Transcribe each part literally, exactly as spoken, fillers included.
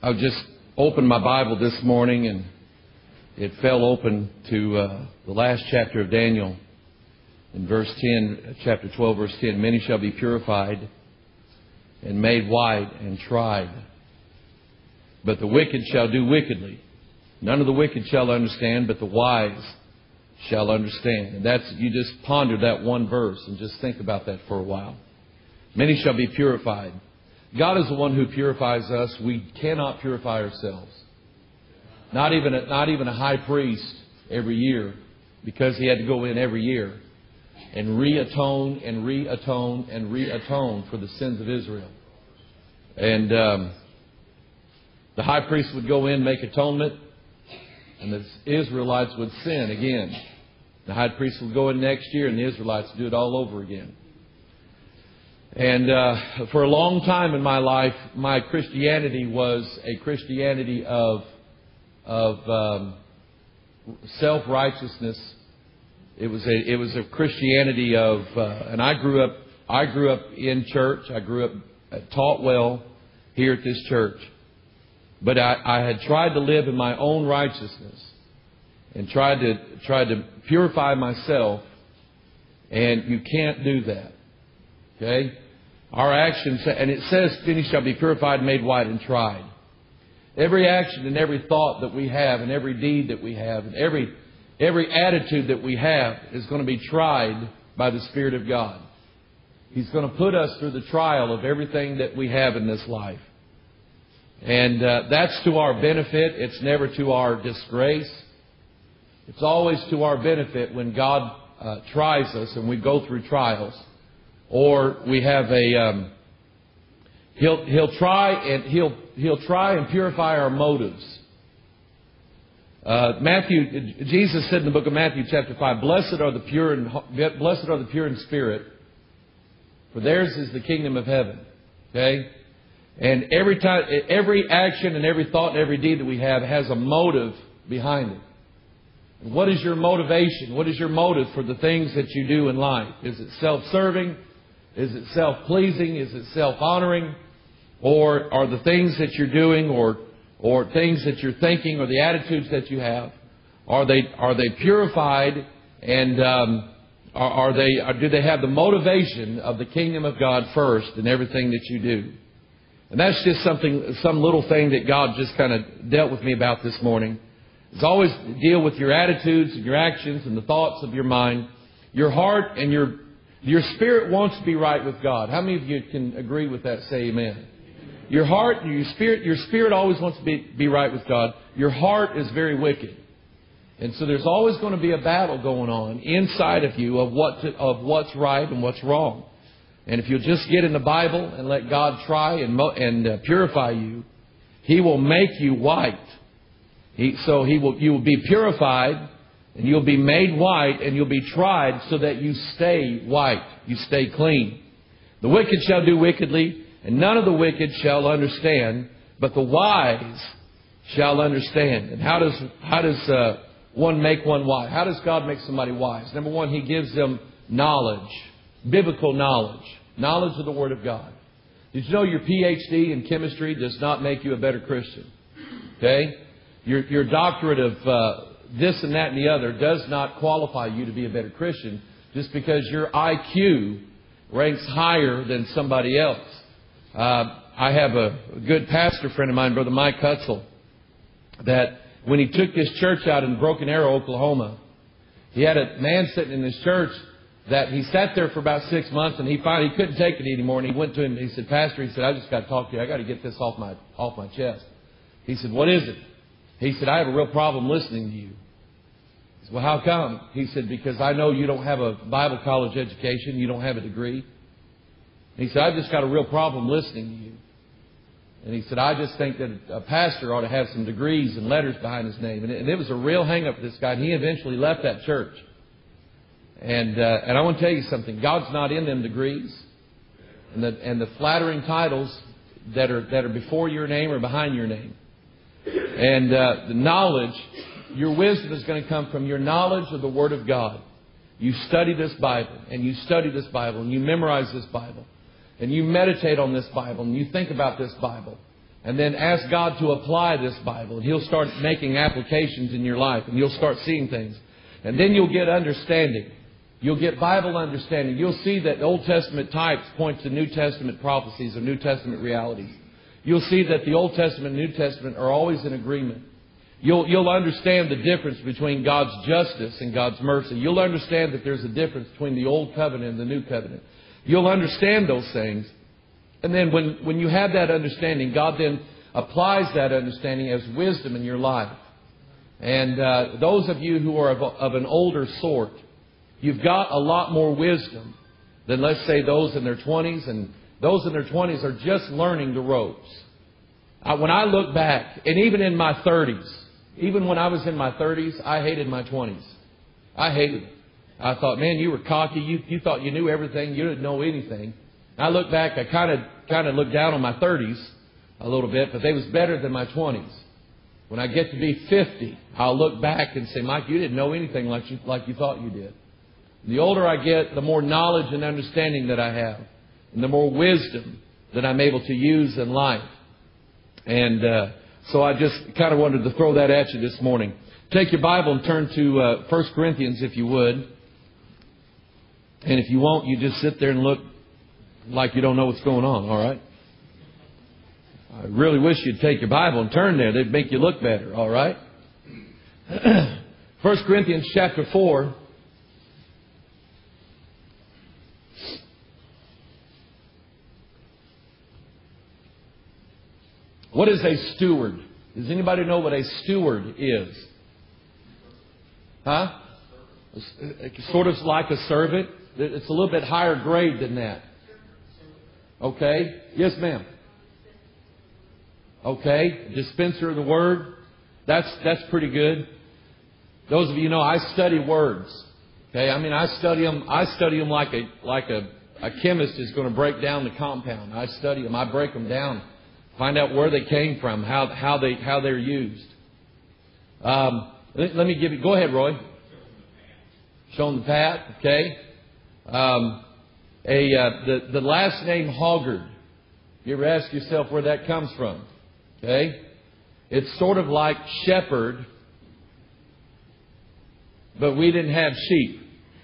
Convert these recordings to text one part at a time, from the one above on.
I just opened my Bible this morning and it fell open to uh, the last chapter of Daniel. In verse ten, chapter twelve, verse ten, many shall be purified and made white and tried. But the wicked shall do wickedly. None of the wicked shall understand, but the wise shall understand. And that's, you just ponder that one verse and just think about that for a while. Many shall be purified. God is the one who purifies us. We cannot purify ourselves. Not even a, not even a high priest every year, because he had to go in every year and re-atone and re-atone and re-atone for the sins of Israel. And um, the high priest would go in, make atonement, and the Israelites would sin again. The high priest would go in next year, and the Israelites would do it all over again. And uh, for a long time in my life, my Christianity was a Christianity of of um, self-righteousness. It was a it was a Christianity of, uh, and I grew up I grew up in church. I grew up uh, taught well here at this church, but I, I had tried to live in my own righteousness and tried to tried to purify myself, and you can't do that. Okay. Our actions, and it says, many shall be purified, made white, and tried. Every action and every thought that we have, and every deed that we have, and every every attitude that we have is going to be tried by the Spirit of God. He's going to put us through the trial of everything that we have in this life. And uh, that's to our benefit. It's never to our disgrace. It's always to our benefit when God uh, tries us and we go through trials. Or we have a um, he'll he'll try and he'll he'll try and purify our motives. Uh, Matthew, Jesus said in the book of Matthew, chapter five, "Blessed are the pure in blessed are the pure in spirit, for theirs is the kingdom of heaven." Okay, and every time, every action and every thought and every deed that we have has a motive behind it. What is your motivation? What is your motive for the things that you do in life? Is it self-serving? Is it self-pleasing? Is it self-honoring? Or are the things that you're doing or or things that you're thinking or the attitudes that you have, are they are they purified and um, are, are they are, do they have the motivation of the kingdom of God first in everything that you do? And that's just something, some little thing that God just kind of dealt with me about this morning. It's always deal with your attitudes and your actions and the thoughts of your mind. Your heart and your your spirit wants to be right with God. How many of you can agree with that? Say amen. Your heart and your spirit, your spirit always wants to be, be right with God. Your heart is very wicked. And so there's always going to be a battle going on inside of you of what to, of what's right and what's wrong. And if you'll just get in the Bible and let God try and, and uh, purify you, He will make you white. He, so he will, you will be purified and you'll be made white and you'll be tried so that you stay white. You stay clean. The wicked shall do wickedly and none of the wicked shall understand, but the wise shall understand. And how does, how does uh, one make one wise? How does God make somebody wise? Number one, He gives them knowledge, biblical knowledge, knowledge of the Word of God. Did you know your P H D in chemistry does not make you a better Christian? Okay? Your, your doctorate of uh, this and that and the other does not qualify you to be a better Christian just because your I Q ranks higher than somebody else. Uh, I have a good pastor friend of mine, Brother Mike Hutzel, that when he took this church out in Broken Arrow, Oklahoma, he had a man sitting in his church that he sat there for about six months and he finally he couldn't take it anymore. And he went to him and he said, "Pastor," he said, "I just got to talk to you. I got to get this off my off my chest." He said, "What is it?" He said, "I have a real problem listening to you." He said, "Well, how come?" He said, "Because I know you don't have a Bible college education. You don't have a degree." He said, "I've just got a real problem listening to you." And he said, "I just think that a pastor ought to have some degrees and letters behind his name." And it, and it was a real hang-up for this guy. And he eventually left that church. And uh, and I want to tell you something. God's not in them degrees and the and the flattering titles that are that are before your name or behind your name. And uh, the knowledge, your wisdom is going to come from your knowledge of the Word of God. You study this Bible, and you study this Bible, and you memorize this Bible, and you meditate on this Bible, and you think about this Bible. And then ask God to apply this Bible. And He'll start making applications in your life. And you'll start seeing things. And then you'll get understanding. You'll get Bible understanding. You'll see that Old Testament types point to New Testament prophecies or New Testament realities. You'll see that the Old Testament and New Testament are always in agreement. You'll, you'll understand the difference between God's justice and God's mercy. You'll understand that there's a difference between the Old Covenant and the New Covenant. You'll understand those things. And then when, when you have that understanding, God then applies that understanding as wisdom in your life. And uh, those of you who are of, of an older sort, you've got a lot more wisdom than, let's say, those in their twenties. And those in their twenties are just learning the ropes. I, when I look back, and even in my thirties, even when I was in my thirties, I hated my twenties. I hated it. I thought, man, you were cocky. You, you thought you knew everything. You didn't know anything. I look back, I kind of kind of look down on my thirties a little bit, but they was better than my twenties. When I get to be fifty, I'll look back and say, Mike, you didn't know anything like you, like you thought you did. The older I get, the more knowledge and understanding that I have, and the more wisdom that I'm able to use in life. And uh, so I just kind of wanted to throw that at you this morning. Take your Bible and turn to uh, First Corinthians, if you would. And if you won't, you just sit there and look like you don't know what's going on, all right? I really wish you'd take your Bible and turn there. They'd make you look better, all right? First Corinthians chapter four. What is a steward? Does anybody know what a steward is? Huh? Sort of like a servant. It's a little bit higher grade than that. Okay. Yes, ma'am. Okay. Dispenser of the Word. That's that's pretty good. Those of you know, I study words. Okay. I mean, I study them. I study them like a like a, a chemist is going to break down the compound. I study them. I break them down, find out where they came from, how how they how they're used. Um, let, let me give you. Go ahead, Roy. Shown the path. Okay. Um, A uh, the the last name Hoggard. You ever ask yourself where that comes from? Okay, it's sort of like shepherd, but we didn't have sheep.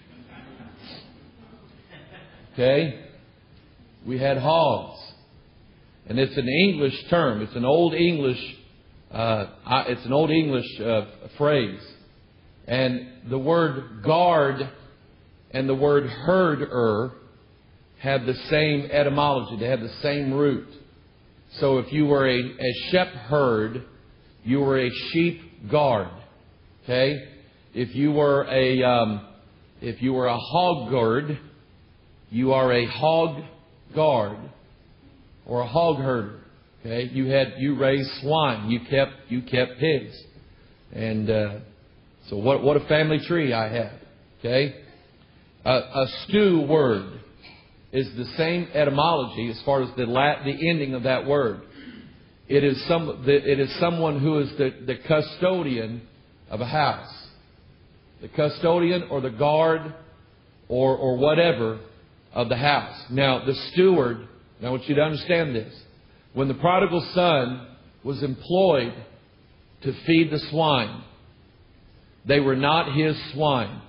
Okay, we had hogs, and it's an English term. It's an old English. Uh, it's an old English uh, phrase, and the word guard and the word herder have the same etymology. They have the same root. So if you were a, a shepherd, you were a sheep guard. Okay? If you were a um, if you were a hoggard, you are a hog guard or a hog herder. Okay? You had you raised swine. You kept you kept pigs. And uh, so what what a family tree I have. Okay? A, a steward is the same etymology as far as the la- the ending of that word. It is some the, it is someone who is the, the custodian of a house, the custodian or the guard or or whatever of the house. Now the steward. Now I want you to understand this. When the prodigal son was employed to feed the swine, they were not his swine.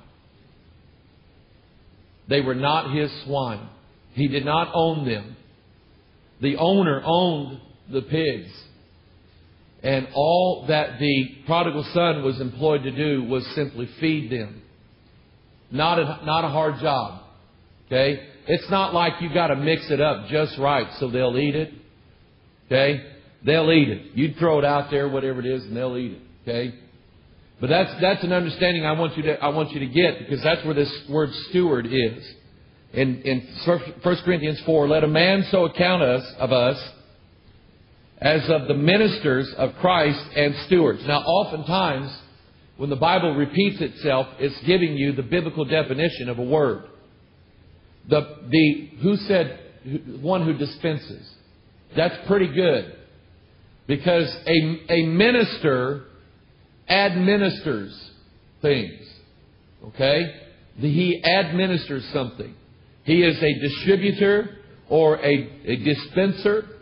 They were not his swine. He did not own them. The owner owned the pigs. And all that the prodigal son was employed to do was simply feed them. Not a, not a hard job. Okay? It's not like you got to mix it up just right so they'll eat it. Okay? They'll eat it. You throw it out there, whatever it is, and they'll eat it. Okay? But that's that's an understanding I want you to I want you to get, because that's where this word steward is. In, in First Corinthians four, let a man so account us of us as of the ministers of Christ and stewards. Now, oftentimes, when the Bible repeats itself, it's giving you the biblical definition of a word. The the who said one who dispenses. That's pretty good, because a a minister administers things. Okay, he administers something. He is a distributor or a, a dispenser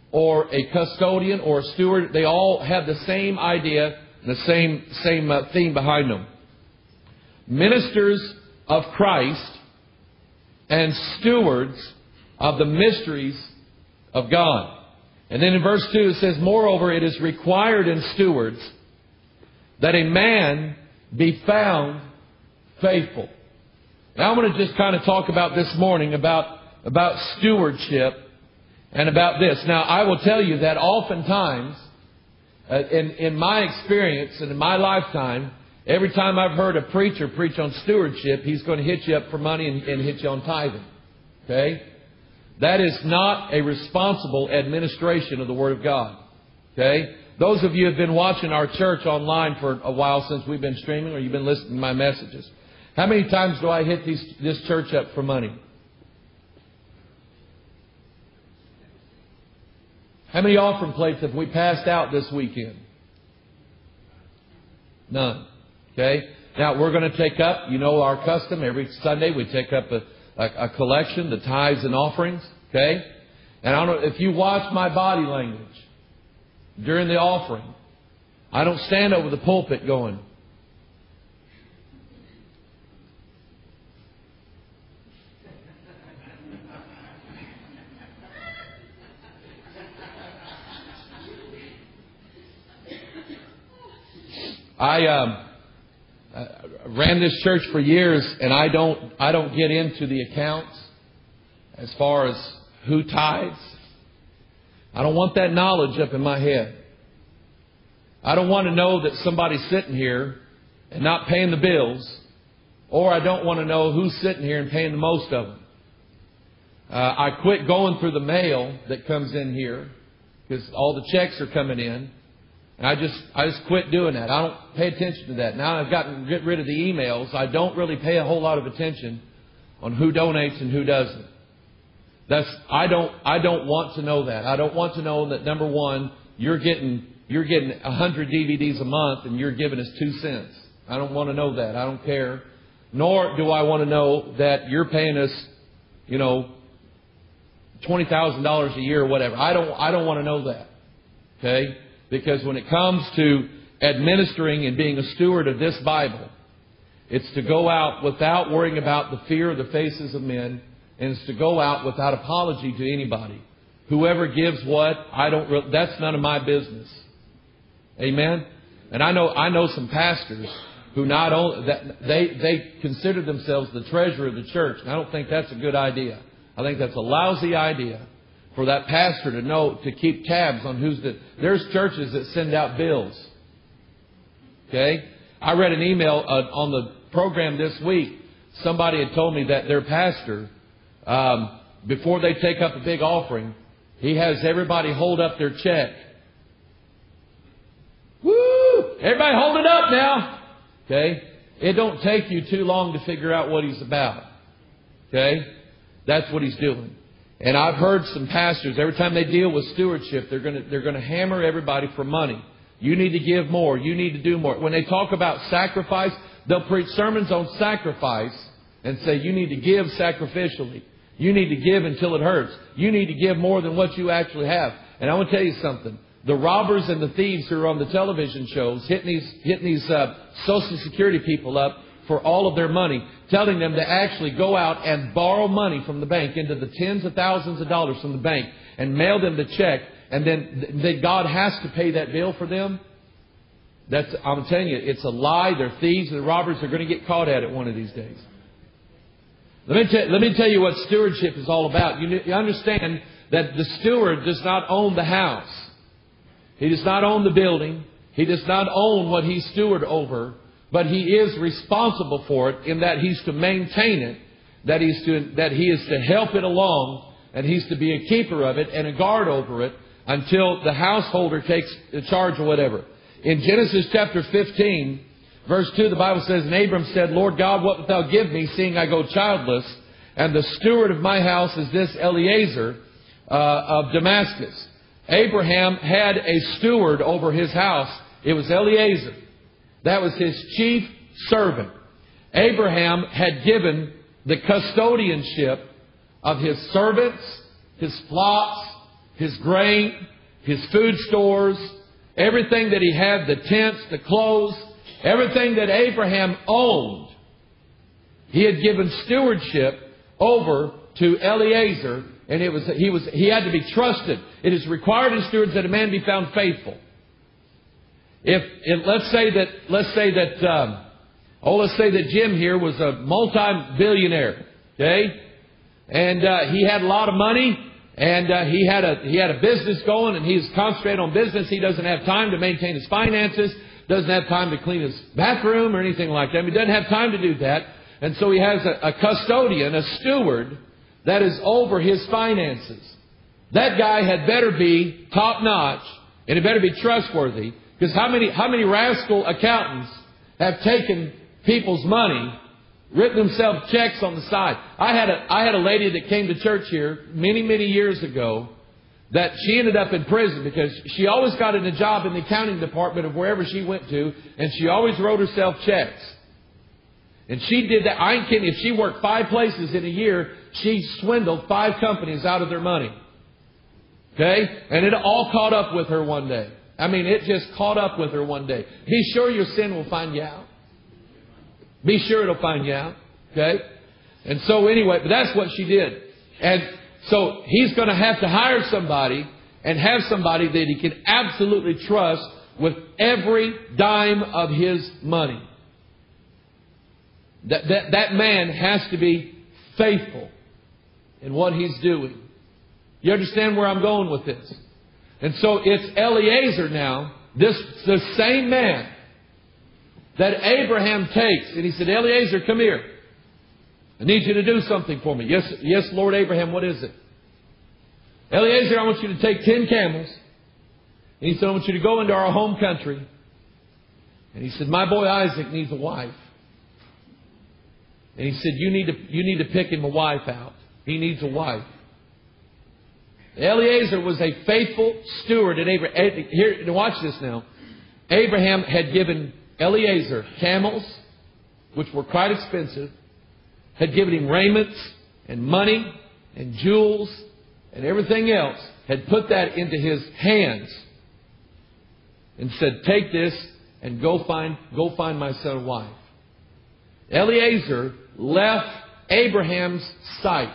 or a custodian or a steward, they all have the same idea, the same, same uh, theme behind them. Ministers of Christ and stewards of the mysteries of God. And then in verse two it says, moreover, it is required in stewards that a man be found faithful. Now I'm going to just kind of talk about this morning about, about stewardship and about this. Now I will tell you that oftentimes, uh, in, in my experience and in my lifetime, every time I've heard a preacher preach on stewardship, he's going to hit you up for money and, and hit you on tithing. Okay? That is not a responsible administration of the Word of God. Okay? Those of you who have been watching our church online for a while since we've been streaming, or you've been listening to my messages, how many times do I hit these, this church up for money? How many offering plates have we passed out this weekend? None. Okay? Now, we're going to take up, you know, our custom. Every Sunday we take up a, a, a collection, the tithes and offerings. Okay? And I don't know if you watch my body language during the offering, I don't stand over the pulpit going, I um, uh, ran this church for years, and I don't I don't get into the accounts as far as who tithes. I don't want that knowledge up in my head. I don't want to know that somebody's sitting here and not paying the bills, or I don't want to know who's sitting here and paying the most of them. Uh, I quit going through the mail that comes in here because all the checks are coming in. And I just I just quit doing that. I don't pay attention to that. Now I've gotten get rid of the emails. I don't really pay a whole lot of attention on who donates and who doesn't. That's I don't I don't want to know that. I don't want to know that, number one, you're getting you're getting a hundred D V Ds a month and you're giving us two cents. I don't want to know that. I don't care. Nor do I want to know that you're paying us, you know, twenty thousand dollars a year or whatever. I don't I don't want to know that. Okay? Because when it comes to administering and being a steward of this Bible, it's to go out without worrying about the fear of the faces of men, and it's to go out without apology to anybody. Whoever gives what, I don't. Re- that's none of my business. Amen. And I know I know some pastors who not only that they they consider themselves the treasurer of the church. And I don't think that's a good idea. I think that's a lousy idea for that pastor to know, to keep tabs on who's the... There's churches that send out bills. Okay? I read an email uh, on the program this week. Somebody had told me that their pastor, um, before they take up a big offering, he has everybody hold up their check. Woo! Everybody hold it up now! Okay? It don't take you too long to figure out what he's about. Okay? That's what he's doing. And I've heard some pastors, every time they deal with stewardship, they're going to, they're going to hammer everybody for money. You need to give more. You need to do more. When they talk about sacrifice, they'll preach sermons on sacrifice and say you need to give sacrificially. You need to give until it hurts. You need to give more than what you actually have. And I want to tell you something. The robbers and the thieves who are on the television shows hitting these, hitting these uh, Social Security people up for all of their money, telling them to actually go out and borrow money from the bank into the tens of thousands of dollars from the bank and mail them the check, and then that God has to pay that bill for them. That's, I'm telling you, it's a lie. They're thieves and robbers. They're going to get caught at it one of these days. Let me, t- let me tell you what stewardship is all about. You, you understand that the steward does not own the house. He does not own the building. He does not own what he's steward over. But he is responsible for it in that he's to maintain it, that he's to, that he is to help it along, and he's to be a keeper of it and a guard over it until the householder takes charge or whatever. In Genesis chapter fifteen, verse two, the Bible says, and Abram said, Lord God, what wilt thou give me, seeing I go childless? And the steward of my house is this Eliezer uh, of Damascus. Abraham had a steward over his house. It was Eliezer. That was his chief servant. Abraham had given the custodianship of his servants, his flocks, his grain, his food stores, everything that he had, the tents, the clothes, everything that Abraham owned, he had given stewardship over to Eliezer, and it was he was he had to be trusted. It is required in stewards that a man be found faithful. If, if let's say that let's say that um, oh let's say that Jim here was a multi-billionaire, okay, and uh, he had a lot of money, and uh, he had a he had a business going, and he's concentrated on business. He doesn't have time to maintain his finances, doesn't have time to clean his bathroom or anything like that. He doesn't have time to do that, and so he has a, a custodian, a steward that is over his finances. That guy had better be top notch, and it better be trustworthy. Because how many how many rascal accountants have taken people's money, written themselves checks on the side? I had a I had a lady that came to church here many many years ago that she ended up in prison because she always got in a job in the accounting department of wherever she went to, and she always wrote herself checks. And she did that. I ain't kidding. If she worked five places in a year, she swindled five companies out of their money. Okay, and it all caught up with her one day. I mean, it just caught up with her one day. Be sure your sin will find you out. Be sure it'll find you out. Okay? And so anyway, but that's what she did. And so he's going to have to hire somebody and have somebody that he can absolutely trust with every dime of his money. That, that, that man has to be faithful in what he's doing. You understand where I'm going with this? And so it's Eliezer now, this the same man that Abraham takes. And he said, Eliezer, come here. I need you to do something for me. Yes, yes, Lord Abraham, what is it? Eliezer, I want you to take ten camels. And he said, I want you to go into our home country. And he said, my boy Isaac needs a wife. And he said, you need to, you need to pick him a wife out. He needs a wife. Eliezer was a faithful steward. And Abraham, here, watch this now. Abraham had given Eliezer camels, which were quite expensive, had given him raiments and money and jewels and everything else, had put that into his hands and said, take this and go find, go find my son a wife. Eliezer left Abraham's sight.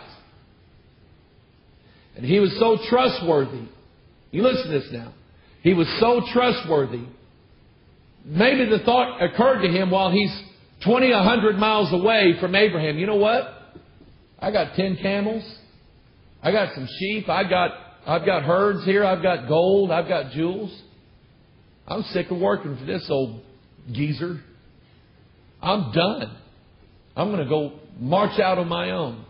And he was so trustworthy. You listen to this now. He was so trustworthy. Maybe the thought occurred to him while he's twenty, a hundred miles away from Abraham. You know what? I got ten camels. I got some sheep. I got, I've got herds here. I've got gold. I've got jewels. I'm sick of working for this old geezer. I'm done. I'm going to go march out on my own.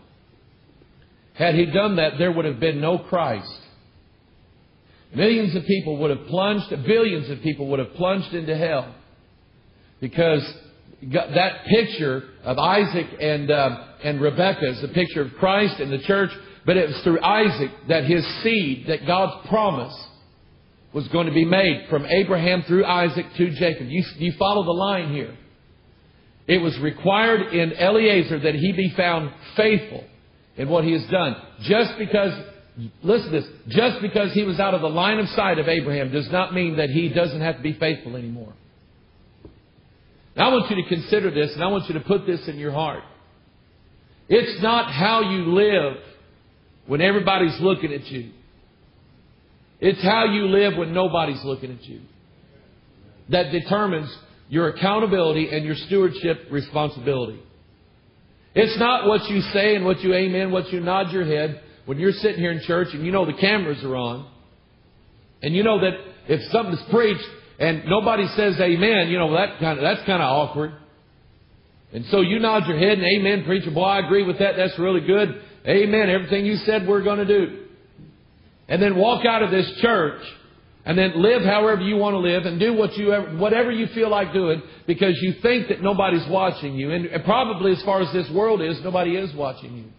Had he done that, there would have been no Christ. Millions of people would have plunged, billions of people would have plunged into hell. Because that picture of Isaac and, uh, and Rebekah is a picture of Christ and the church. But it was through Isaac that his seed, that God's promise was going to be made from Abraham through Isaac to Jacob. You, you follow the line here. It was required in Eliezer that he be found faithful in what he has done. Just because, listen to this, just because he was out of the line of sight of Abraham does not mean that he doesn't have to be faithful anymore. Now I want you to consider this, and I want you to put this in your heart. It's not how you live when everybody's looking at you. It's how you live when nobody's looking at you that determines your accountability and your stewardship responsibility. It's not what you say and what you amen, what you nod your head when you're sitting here in church and you know the cameras are on. And you know that if something's preached and nobody says amen, you know, that kind of, that's kind of awkward. And so you nod your head and amen, preacher, boy, I agree with that. That's really good. Amen. Everything you said we're going to do. And then walk out of this church and then live however you want to live and do what you ever, whatever you feel like doing because you think that nobody's watching you. And probably as far as this world is, nobody is watching you.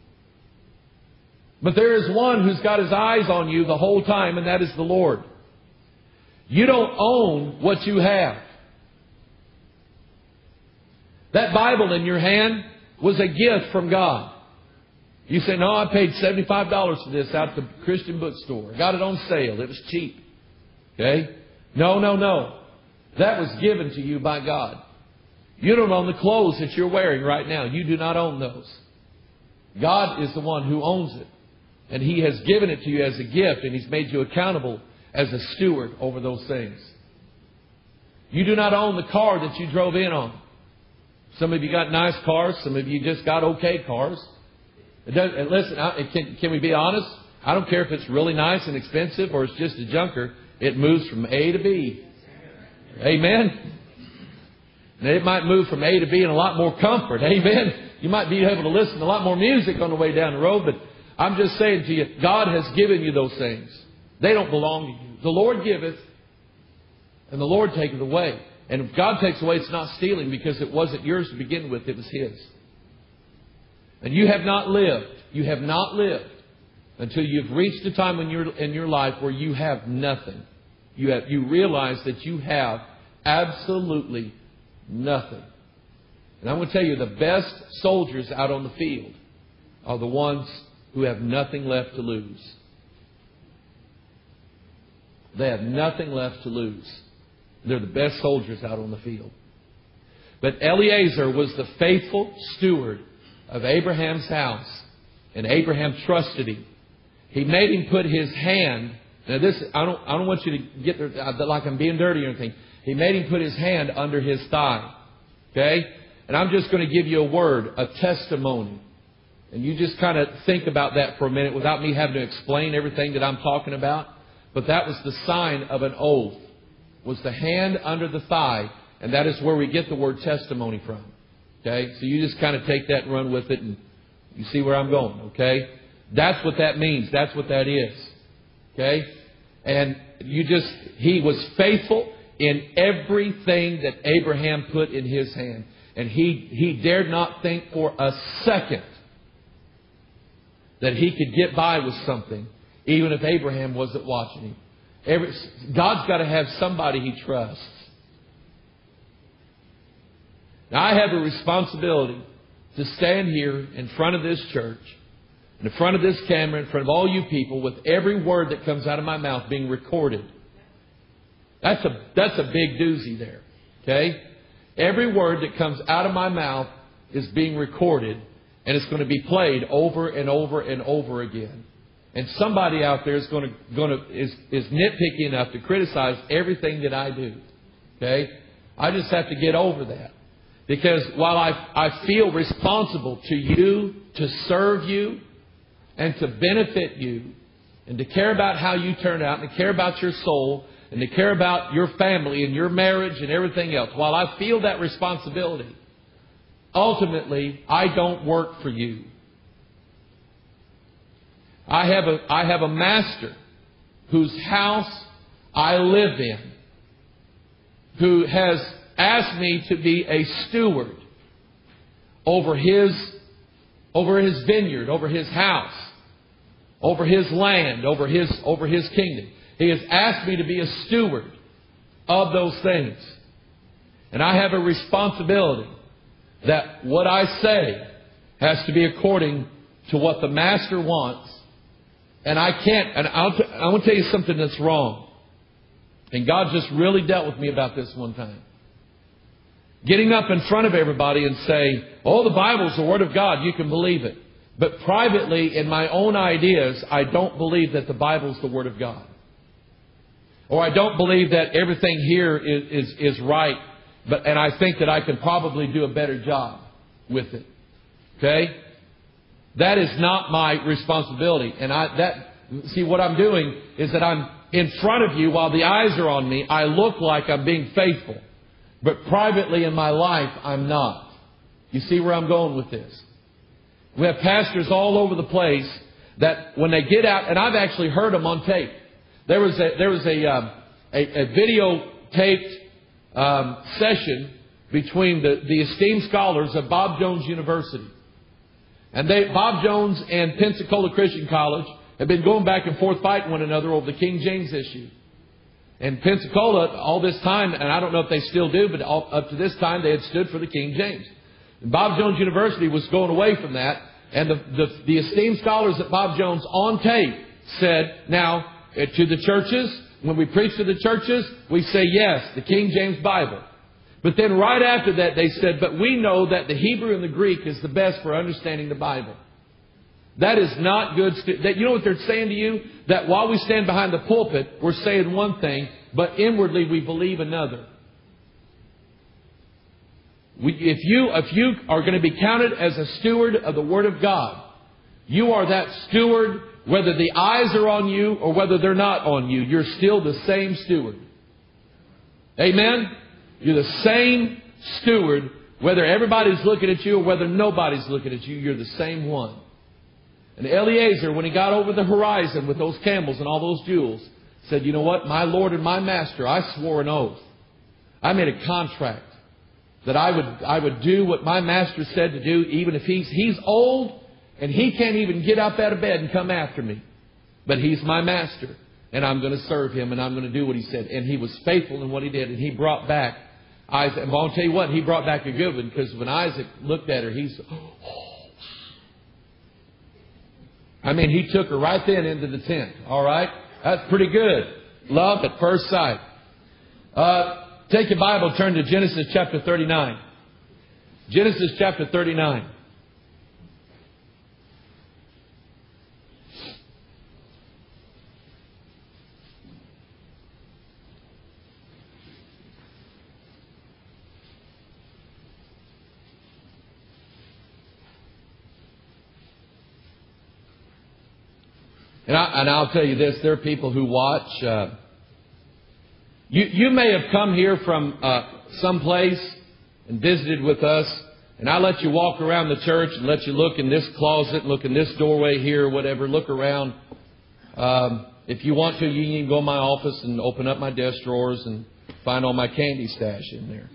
But there is one who's got his eyes on you the whole time, and that is the Lord. You don't own what you have. That Bible in your hand was a gift from God. You say, no, I paid seventy-five dollars for this out at the Christian bookstore. I got it on sale. It was cheap. Okay? No, no, no. That was given to you by God. You don't own the clothes that you're wearing right now. You do not own those. God is the one who owns it. And He has given it to you as a gift, and He's made you accountable as a steward over those things. You do not own the car that you drove in on. Some of you got nice cars. Some of you just got okay cars. It does, and listen, I, can, can we be honest? I don't care if it's really nice and expensive or it's just a junker. It moves from A to B. Amen? And it might move from A to B in a lot more comfort. Amen? You might be able to listen to a lot more music on the way down the road. But I'm just saying to you, God has given you those things. They don't belong to you. The Lord giveth, and the Lord taketh away. And if God takes away, it's not stealing, because it wasn't yours to begin with. It was His. And you have not lived. You have not lived until you've reached a time in your, in your life where you have nothing. You have, you realize that you have absolutely nothing. And I'm going to tell you, the best soldiers out on the field are the ones who have nothing left to lose. They have nothing left to lose. They're the best soldiers out on the field. But Eliezer was the faithful steward of Abraham's house. And Abraham trusted him. He made him put his hand. Now this, I don't, I don't want you to get there like I'm being dirty or anything. He made him put his hand under his thigh. Okay? And I'm just going to give you a word, a testimony. And you just kind of think about that for a minute without me having to explain everything that I'm talking about. But that was the sign of an oath. Was the hand under the thigh. And that is where we get the word testimony from. Okay? So you just kind of take that and run with it, and you see where I'm going. Okay? That's what that means. That's what that is. Okay? And you just, he was faithful in everything that Abraham put in his hand. And he, he dared not think for a second that he could get by with something, even if Abraham wasn't watching him. Every, God's got to have somebody He trusts. Now, I have a responsibility to stand here in front of this church, in front of this camera, in front of all you people, with every word that comes out of my mouth being recorded. That's a, that's a big doozy there. Okay? Every word that comes out of my mouth is being recorded, and it's going to be played over and over and over again. And somebody out there is going to, going to is, is nitpicky enough to criticize everything that I do. Okay? I just have to get over that. Because while I, I feel responsible to you, to serve you, and to benefit you, and to care about how you turn out, and to care about your soul, and to care about your family and your marriage and everything else, while I feel that responsibility, ultimately, I don't work for you. I have a, I have a master whose house I live in, who has asked me to be a steward over his, over his vineyard, over his house, over his land, over his, over his kingdom. He has asked me to be a steward of those things. And I have a responsibility that what I say has to be according to what the Master wants. And I can't, and I'll t- I want to tell you something that's wrong. And God just really dealt with me about this one time. Getting up in front of everybody and say, oh, the Bible's the Word of God, you can believe it. But privately, in my own ideas, I don't believe that the Bible's the Word of God. Or I don't believe that everything here is, is, is right. But, and I think that I can probably do a better job with it. Okay? That is not my responsibility. And I, that, see, what I'm doing is that I'm in front of you while the eyes are on me. I look like I'm being faithful. But privately in my life, I'm not. You see where I'm going with this? We have pastors all over the place that when they get out, and I've actually heard them on tape. There was a, there was a, um, a, a videotaped um, session between the, the esteemed scholars of Bob Jones University. And they, Bob Jones and Pensacola Christian College have been going back and forth fighting one another over the King James issue. And Pensacola, all this time, and I don't know if they still do, but all, up to this time, they had stood for the King James. And Bob Jones University was going away from that And the, the, the esteemed scholars at Bob Jones on tape said, now, to the churches, when we preach to the churches, we say, yes, the King James Bible. But then right after that, they said, but we know that the Hebrew and the Greek is the best for understanding the Bible. That is not good. That, you know what they're saying to you? That while we stand behind the pulpit, we're saying one thing, but inwardly we believe another. We, if you, if you are going to be counted as a steward of the Word of God, you are that steward, whether the eyes are on you or whether they're not on you. You're still the same steward. Amen? You're the same steward, whether everybody's looking at you or whether nobody's looking at you. You're the same one. And Eliezer, when he got over the horizon with those camels and all those jewels, said, you know what? My Lord and my Master, I swore an oath. I made a contract that I would, I would do what my Master said to do, even if he's, he's old and he can't even get up out of bed and come after me. But he's my Master, and I'm going to serve him, and I'm going to do what he said. And he was faithful in what he did, and he brought back Isaac. And I'll tell you what, he brought back a good one, because when Isaac looked at her, he's... I mean, he took her right then into the tent. All right? That's pretty good. Love at first sight. Uh, take your Bible, turn to Genesis chapter thirty-nine. Genesis chapter thirty-nine. And, I, and I'll tell you this, there are people who watch. Uh, you, you may have come here from uh, someplace and visited with us, and I let you walk around the church and let you look in this closet, look in this doorway here, whatever, look around. Um, if you want to, you can go to my office and open up my desk drawers and find all my candy stash in there.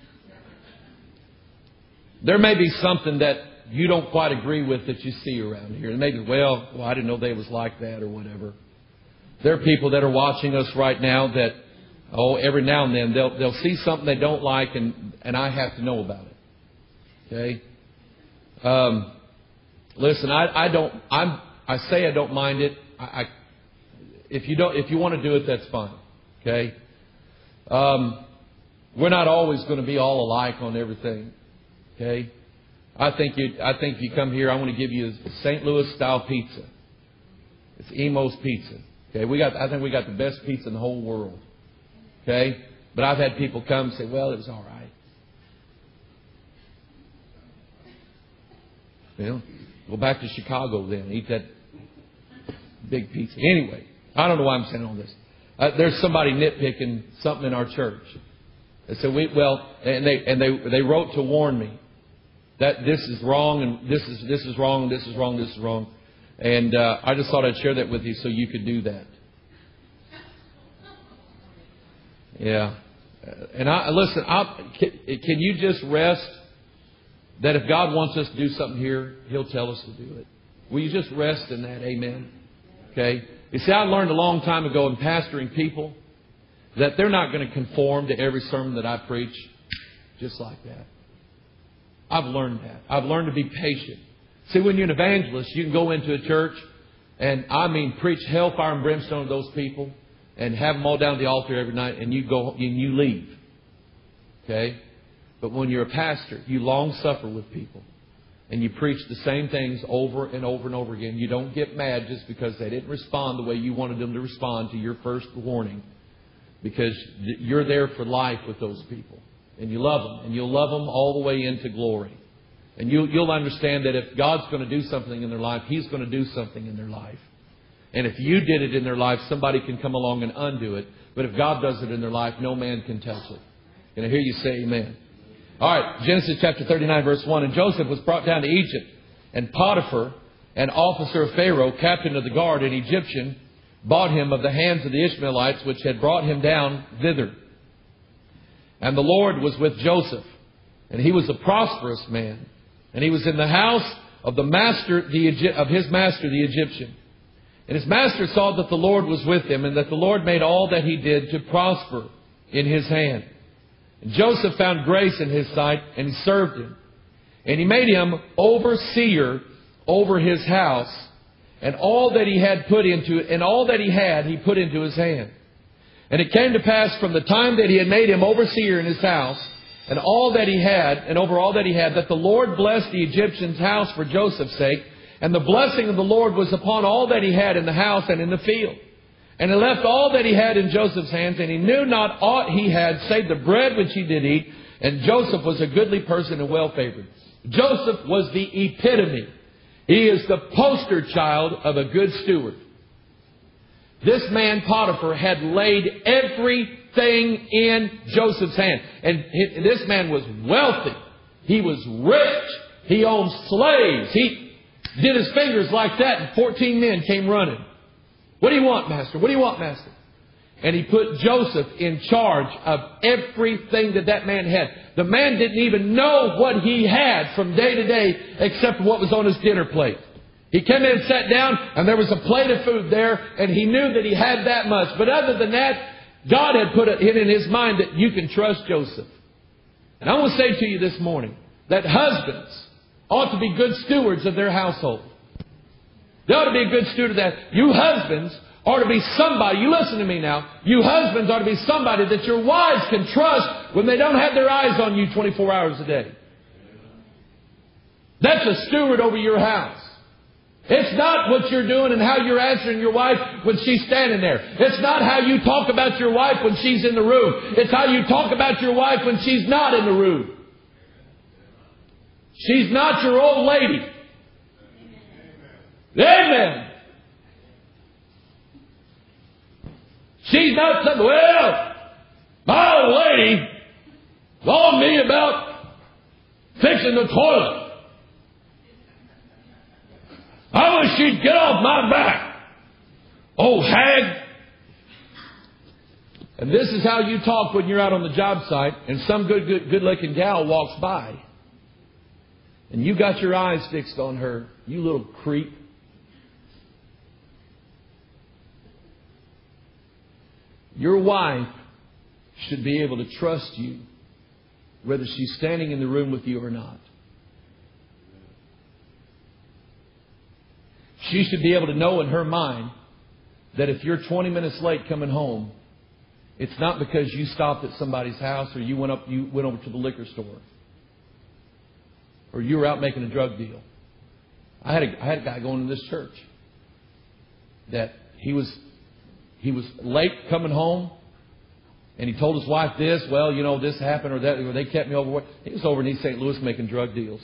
There may be something that you don't quite agree with that you see around here. And maybe, well, well, I didn't know they was like that or whatever. There are people that are watching us right now that, oh, every now and then they'll they'll see something they don't like, and, and I have to know about it. Okay? Um, listen, I, I don't I'm I say I don't mind it. I, I if you don't if you want to do it, that's fine. Okay? Um, we're not always going to be all alike on everything. Okay? I think you. I think if you come here, I want to give you a Saint Louis style pizza. It's Emo's Pizza. Okay, we got. I think we got the best pizza in the whole world. Okay, but I've had people come and say, "Well, it was all right." Well, go back to Chicago then and eat that big pizza. Anyway, I don't know why I'm saying all this. Uh, there's somebody nitpicking something in our church. They said, "We well," and they and they they wrote to warn me that this is wrong, and this is this is wrong, and this is wrong, this is wrong. And uh, I just thought I'd share that with you so you could do that. Yeah. And I listen, I, can, can you just rest that if God wants us to do something here, He'll tell us to do it? Will you just rest in that? Amen? Okay? You see, I learned a long time ago in pastoring people that they're not going to conform to every sermon that I preach just like that. I've learned that. I've learned to be patient. See, when you're an evangelist, you can go into a church and, I mean, preach hellfire and brimstone to those people and have them all down the altar every night, and you go and you leave. Okay? But when you're a pastor, you long suffer with people and you preach the same things over and over and over again. You don't get mad just because they didn't respond the way you wanted them to respond to your first warning, because you're there for life with those people. And you love them. And you'll love them all the way into glory. And you'll, you'll understand that if God's going to do something in their life, He's going to do something in their life. And if you did it in their life, somebody can come along and undo it. But if God does it in their life, no man can touch it. And I hear you say amen. All right, Genesis chapter thirty-nine, verse one. And Joseph was brought down to Egypt. And Potiphar, an officer of Pharaoh, captain of the guard, an Egyptian, bought him of the hands of the Ishmaelites, which had brought him down thither. And the Lord was with Joseph, and he was a prosperous man, and he was in the house of the master, the of his master, the Egyptian. And his master saw that the Lord was with him, and that the Lord made all that he did to prosper in his hand. And Joseph found grace in his sight, and he served him. And he made him overseer over his house, and all that he had put into it, and all that he had, he put into his hand. And it came to pass from the time that he had made him overseer in his house, and all that he had, and over all that he had, that the Lord blessed the Egyptian's house for Joseph's sake, and the blessing of the Lord was upon all that he had in the house and in the field. And he left all that he had in Joseph's hands, and he knew not aught he had, save the bread which he did eat. And Joseph was a goodly person and well favored. Joseph was the epitome. He is the poster child of a good steward. This man Potiphar had laid everything in Joseph's hand. And this man was wealthy. He was rich. He owned slaves. He did his fingers like that, and fourteen men came running. What do you want, Master? What do you want, Master? And he put Joseph in charge of everything that that man had. The man didn't even know what he had from day to day except what was on his dinner plate. He came in and sat down, and there was a plate of food there, and he knew that he had that much. But other than that, God had put it in his mind that you can trust Joseph. And I want to say to you this morning that husbands ought to be good stewards of their household. They ought to be a good steward of that. You husbands ought to be somebody, you listen to me now, you husbands ought to be somebody that your wives can trust when they don't have their eyes on you twenty-four hours a day. That's a steward over your house. It's not what you're doing and how you're answering your wife when she's standing there. It's not how you talk about your wife when she's in the room. It's how you talk about your wife when she's not in the room. She's not your old lady. Amen. She's not something, well, my old lady told me about fixing the toilet. I wish she'd get off my back. Oh, hag. And this is how you talk when you're out on the job site and some good, good, good-looking gal walks by. And you got your eyes fixed on her. You little creep. Your wife should be able to trust you whether she's standing in the room with you or not. She should be able to know in her mind that if you're twenty minutes late coming home, it's not because you stopped at somebody's house or you went up, you went over to the liquor store or you were out making a drug deal. I had a, I had a guy going to this church that he was he was late coming home, and he told his wife this. Well, you know, this happened or that. Or they kept me over. He was over in East Saint Louis making drug deals.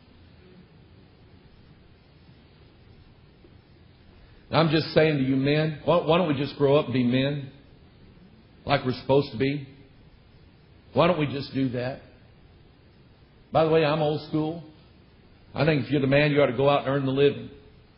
I'm just saying to you men, why, why don't we just grow up and be men like we're supposed to be? Why don't we just do that? By the way, I'm old school. I think if you're the man, you ought to go out and earn the living.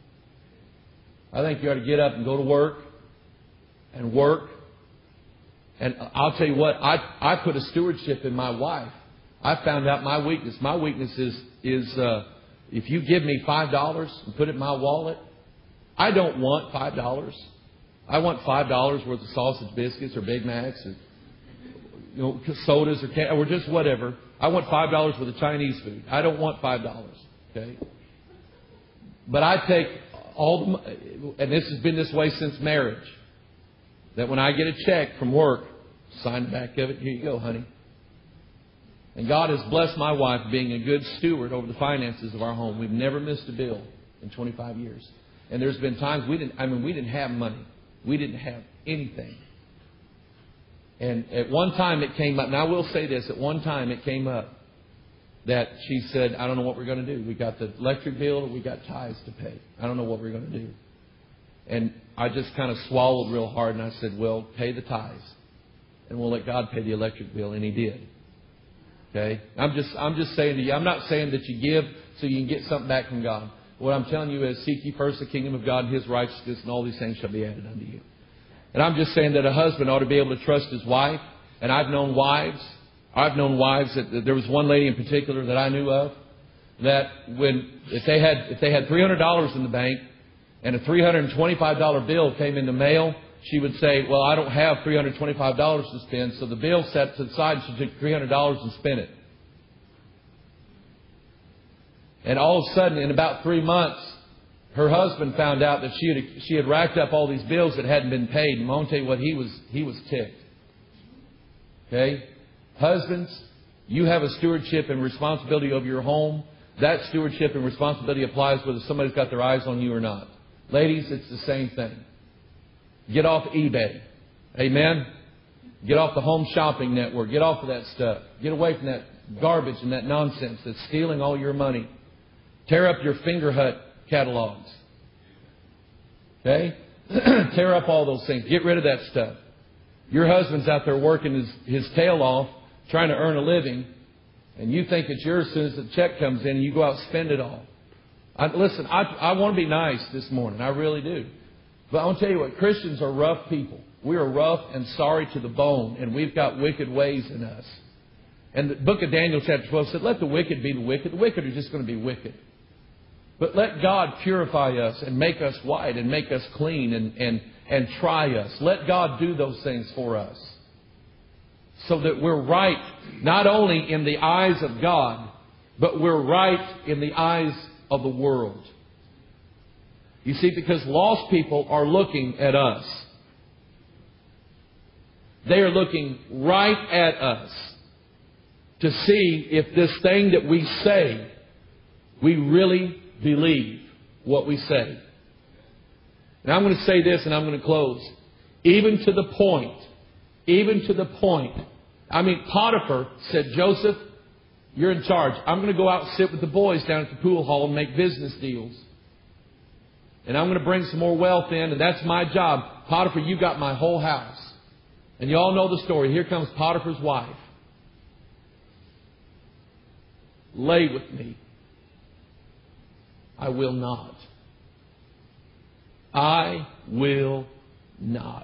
I think you ought to get up and go to work and work. And I'll tell you what, I, I put a stewardship in my wife. I found out my weakness. My weakness is, is uh, if you give me five dollars and put it in my wallet, I don't want five dollars. I want five dollars worth of sausage biscuits or Big Macs or you know, sodas or, can- or just whatever. I want five dollars worth of Chinese food. I don't want five dollars. Okay? But I take all the, and this has been this way since marriage, that when I get a check from work, sign the back of it, here you go, honey. And God has blessed my wife being a good steward over the finances of our home. We've never missed a bill in twenty-five years. And there's been times we didn't, I mean, we didn't have money. We didn't have anything. And at one time it came up, and I will say this, at one time it came up that she said, I don't know what we're going to do. We got the electric bill, we got tithes to pay. I don't know what we're going to do. And I just kind of swallowed real hard and I said, well, pay the tithes. And we'll let God pay the electric bill. And He did. Okay? I'm just, I'm just saying to you, I'm not saying that you give so you can get something back from God. What I'm telling you is, seek ye first the kingdom of God and His righteousness, and all these things shall be added unto you. And I'm just saying that a husband ought to be able to trust his wife. And I've known wives, I've known wives that there was one lady in particular that I knew of, that when, if they had, if they had three hundred dollars in the bank and a three hundred twenty-five dollars bill came in the mail, she would say, well, I don't have three hundred twenty-five dollars to spend. So the bill set to the side, she took three hundred dollars and spent it. And all of a sudden, in about three months, her husband found out that she had, she had racked up all these bills that hadn't been paid. And I want to tell you what, he was, he was ticked. Okay? Husbands, you have a stewardship and responsibility over your home. That stewardship and responsibility applies whether somebody's got their eyes on you or not. Ladies, it's the same thing. Get off eBay. Amen? Get off the home shopping network. Get off of that stuff. Get away from that garbage and that nonsense that's stealing all your money. Tear up your Finger Hut catalogs. Okay? Tear up all those things. Get rid of that stuff. Your husband's out there working his, his tail off, trying to earn a living, and you think it's yours as soon as the check comes in and you go out and spend it all. I, listen, I, I want to be nice this morning. I really do. But I want to tell you what, Christians are rough people. We are rough and sorry to the bone, and we've got wicked ways in us. And the book of Daniel chapter twelve said, let the wicked be the wicked. The wicked are just going to be wicked. But let God purify us and make us white and make us clean and, and, and try us. Let God do those things for us. So that we're right, not only in the eyes of God, but we're right in the eyes of the world. You see, because lost people are looking at us. They are looking right at us to see if this thing that we say, we really believe what we say. And I'm going to say this and I'm going to close. Even to the point, even to the point, I mean, Potiphar said, Joseph, you're in charge. I'm going to go out and sit with the boys down at the pool hall and make business deals. And I'm going to bring some more wealth in, and that's my job. Potiphar, you got my whole house. And you all know the story. Here comes Potiphar's wife. Lay with me. I will not. I will not.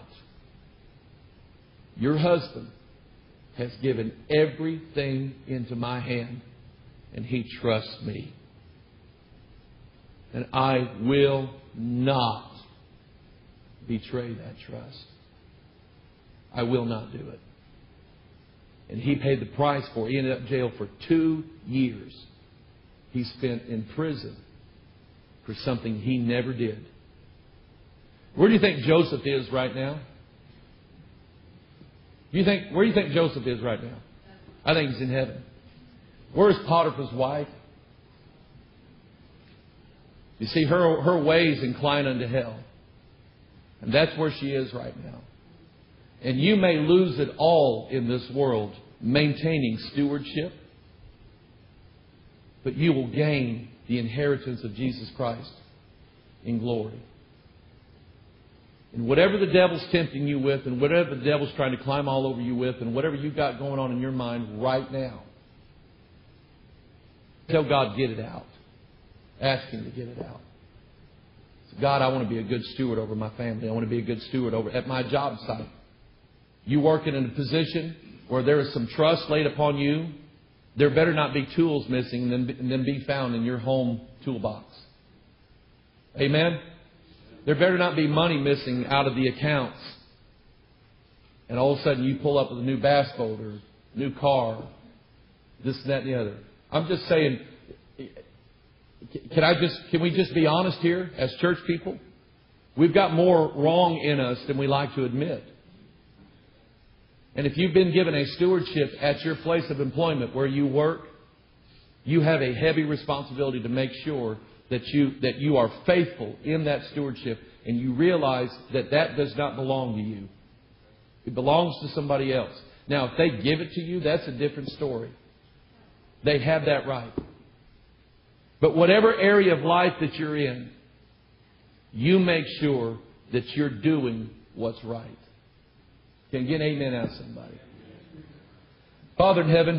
Your husband has given everything into my hand, and he trusts me. And I will not betray that trust. I will not do it. And he paid the price for it. He ended up in jail for two years. He spent in prison for something he never did. Where do you think Joseph is right now? Do you think, where do you think Joseph is right now? I think he's in heaven. Where's Potiphar's wife? You see, her, her ways incline unto hell. And that's where she is right now. And you may lose it all in this world, maintaining stewardship, but you will gain the inheritance of Jesus Christ in glory. And whatever the devil's tempting you with, and whatever the devil's trying to climb all over you with, and whatever you've got going on in your mind right now, tell God, get it out. Ask Him to get it out. So God, I want to be a good steward over my family. I want to be a good steward over at my job site. You working in a position where there is some trust laid upon you, there better not be tools missing and then be found in your home toolbox. Amen? There better not be money missing out of the accounts. And all of a sudden you pull up with a new bass boat or new car, this and that and the other. I'm just saying, can I just, can we just be honest here as church people? We've got more wrong in us than we like to admit. And if you've been given a stewardship at your place of employment where you work, you have a heavy responsibility to make sure that you that you are faithful in that stewardship, and you realize that that does not belong to you. It belongs to somebody else. Now, if they give it to you, that's a different story. They have that right. But whatever area of life that you're in, you make sure that you're doing what's right. Can you get an amen out of somebody? Father in heaven,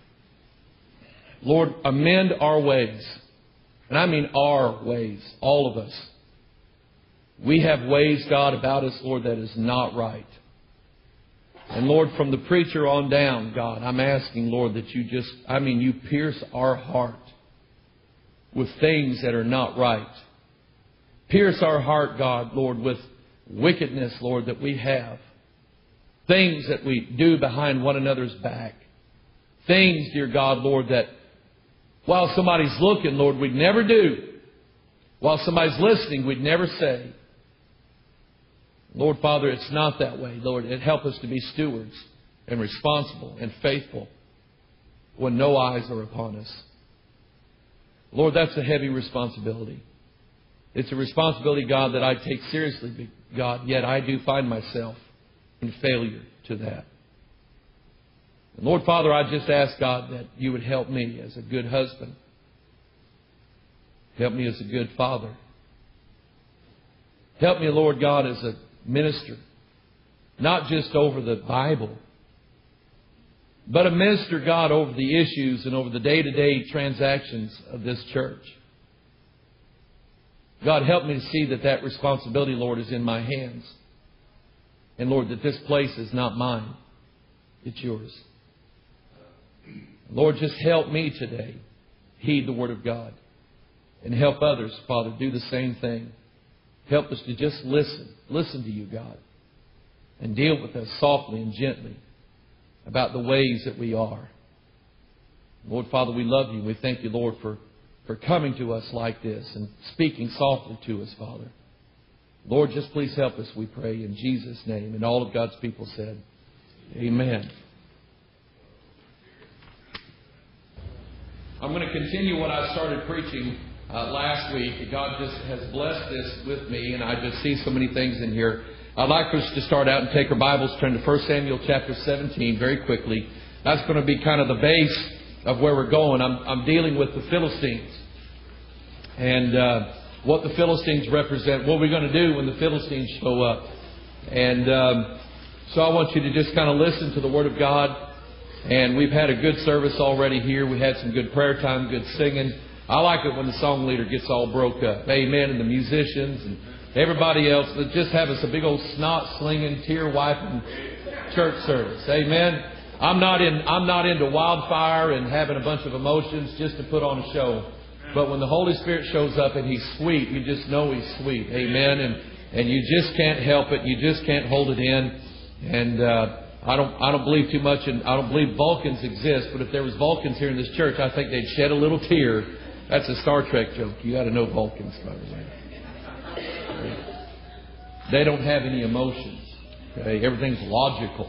Lord, amend our ways. And I mean our ways, all of us. We have ways, God, about us, Lord, that is not right. And Lord, from the preacher on down, God, I'm asking, Lord, that you just, I mean, you pierce our heart with things that are not right. Pierce our heart, God, Lord, with wickedness, Lord, that we have. Things that we do behind one another's back. Things, dear God, Lord, that While somebody's looking, Lord, we'd never do. While somebody's listening, we'd never say. Lord, Father, it's not that way. Lord, it help us to be stewards and responsible and faithful when no eyes are upon us. Lord, that's a heavy responsibility. It's a responsibility, God, that I take seriously, God, yet I do find myself in failure to that. And Lord, Father, I just ask, God, that you would help me as a good husband. Help me as a good father. Help me, Lord God, as a minister. Not just over the Bible, but a minister, God, over the issues and over the day-to-day transactions of this church. God, help me to see that that responsibility, Lord, is in my hands. And Lord, that this place is not mine. It's yours. Lord, just help me today heed the Word of God. And help others, Father, do the same thing. Help us to just listen. Listen to you, God. And deal with us softly and gently about the ways that we are. Lord, Father, we love you. We thank you, Lord, for, for coming to us like this and speaking softly to us, Father. Lord, just please help us, we pray, in Jesus' name. And all of God's people said, amen. I'm going to continue what I started preaching uh, last week. God just has blessed this with me, and I just see so many things in here. I'd like us to start out and take our Bibles, turn to First Samuel chapter seventeen very quickly. That's going to be kind of the base of where we're going. I'm, I'm dealing with the Philistines. And uh, what the Philistines represent, what we're going to do when the Philistines show up. And um, so I want you to just kind of listen to the Word of God. And we've had a good service already here. We had some good prayer time, good singing. I like it when the song leader gets all broke up. Amen. And the musicians and everybody else that just have us a big old snot slinging, tear wiping church service. Amen. I'm not in. I'm not into wildfire and having a bunch of emotions just to put on a show. But when the Holy Spirit shows up and He's sweet, you just know He's sweet. Amen. And and you just can't help it. You just can't hold it in. And uh, I don't. I don't believe too much in. I don't believe Vulcans exist. But if there was Vulcans here in this church, I think they'd shed a little tear. That's a Star Trek joke. You got to know Vulcans, by the way. They don't have any emotions. Okay? Everything's logical.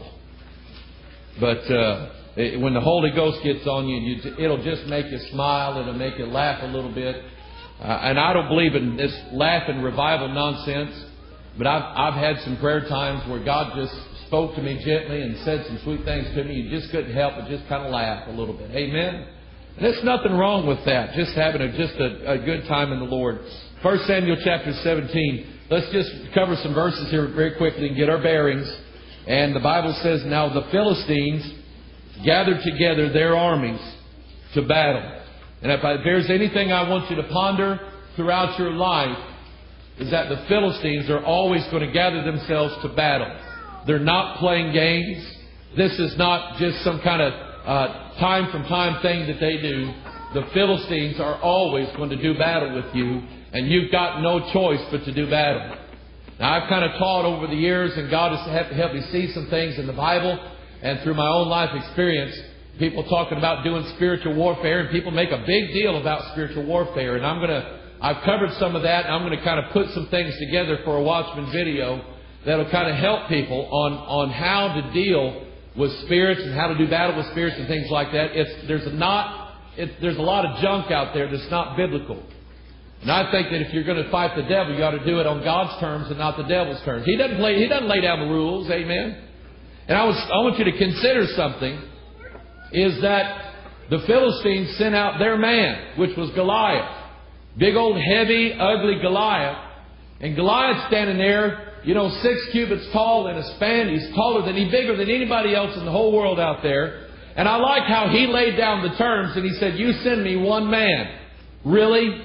But uh, it, when the Holy Ghost gets on you, you, it'll just make you smile. It'll make you laugh a little bit. Uh, and I don't believe in this laughing revival nonsense. But I've, I've had some prayer times where God just spoke to me gently and said some sweet things to me. You just couldn't help but just kind of laugh a little bit. Amen? And there's nothing wrong with that. Just having a, just a, a good time in the Lord. First Samuel chapter seventeen. Let's just cover some verses here very quickly and get our bearings. And the Bible says, now the Philistines gathered together their armies to battle. And if, I, if there's anything I want you to ponder throughout your life, is that the Philistines are always going to gather themselves to battle. They're not playing games. This is not just some kind of uh, time from time thing that they do. The Philistines are always going to do battle with you. And you've got no choice but to do battle. Now, I've kind of taught over the years, and God has helped me see some things in the Bible. And through my own life experience, people talking about doing spiritual warfare, and people make a big deal about spiritual warfare. And I'm going to, I've covered some of that, and I'm going to kind of put some things together for a Watchman video that'll kind of help people on, on how to deal with spirits and how to do battle with spirits and things like that. It's, there's, a not, it, there's a lot of junk out there that's not biblical. And I think that if you're going to fight the devil, you ought to do it on God's terms and not the devil's terms. He doesn't lay, he doesn't lay down the rules. Amen. And I was, I want you to consider something, is that the Philistines sent out their man, which was Goliath. Big old heavy, ugly Goliath. And Goliath standing there, you know, six cubits tall in a span. He's taller than, he's bigger than anybody else in the whole world out there. And I like how he laid down the terms and he said, you send me one man. Really?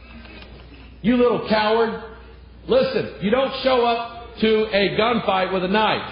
You little coward. Listen, you don't show up to a gunfight with a knife.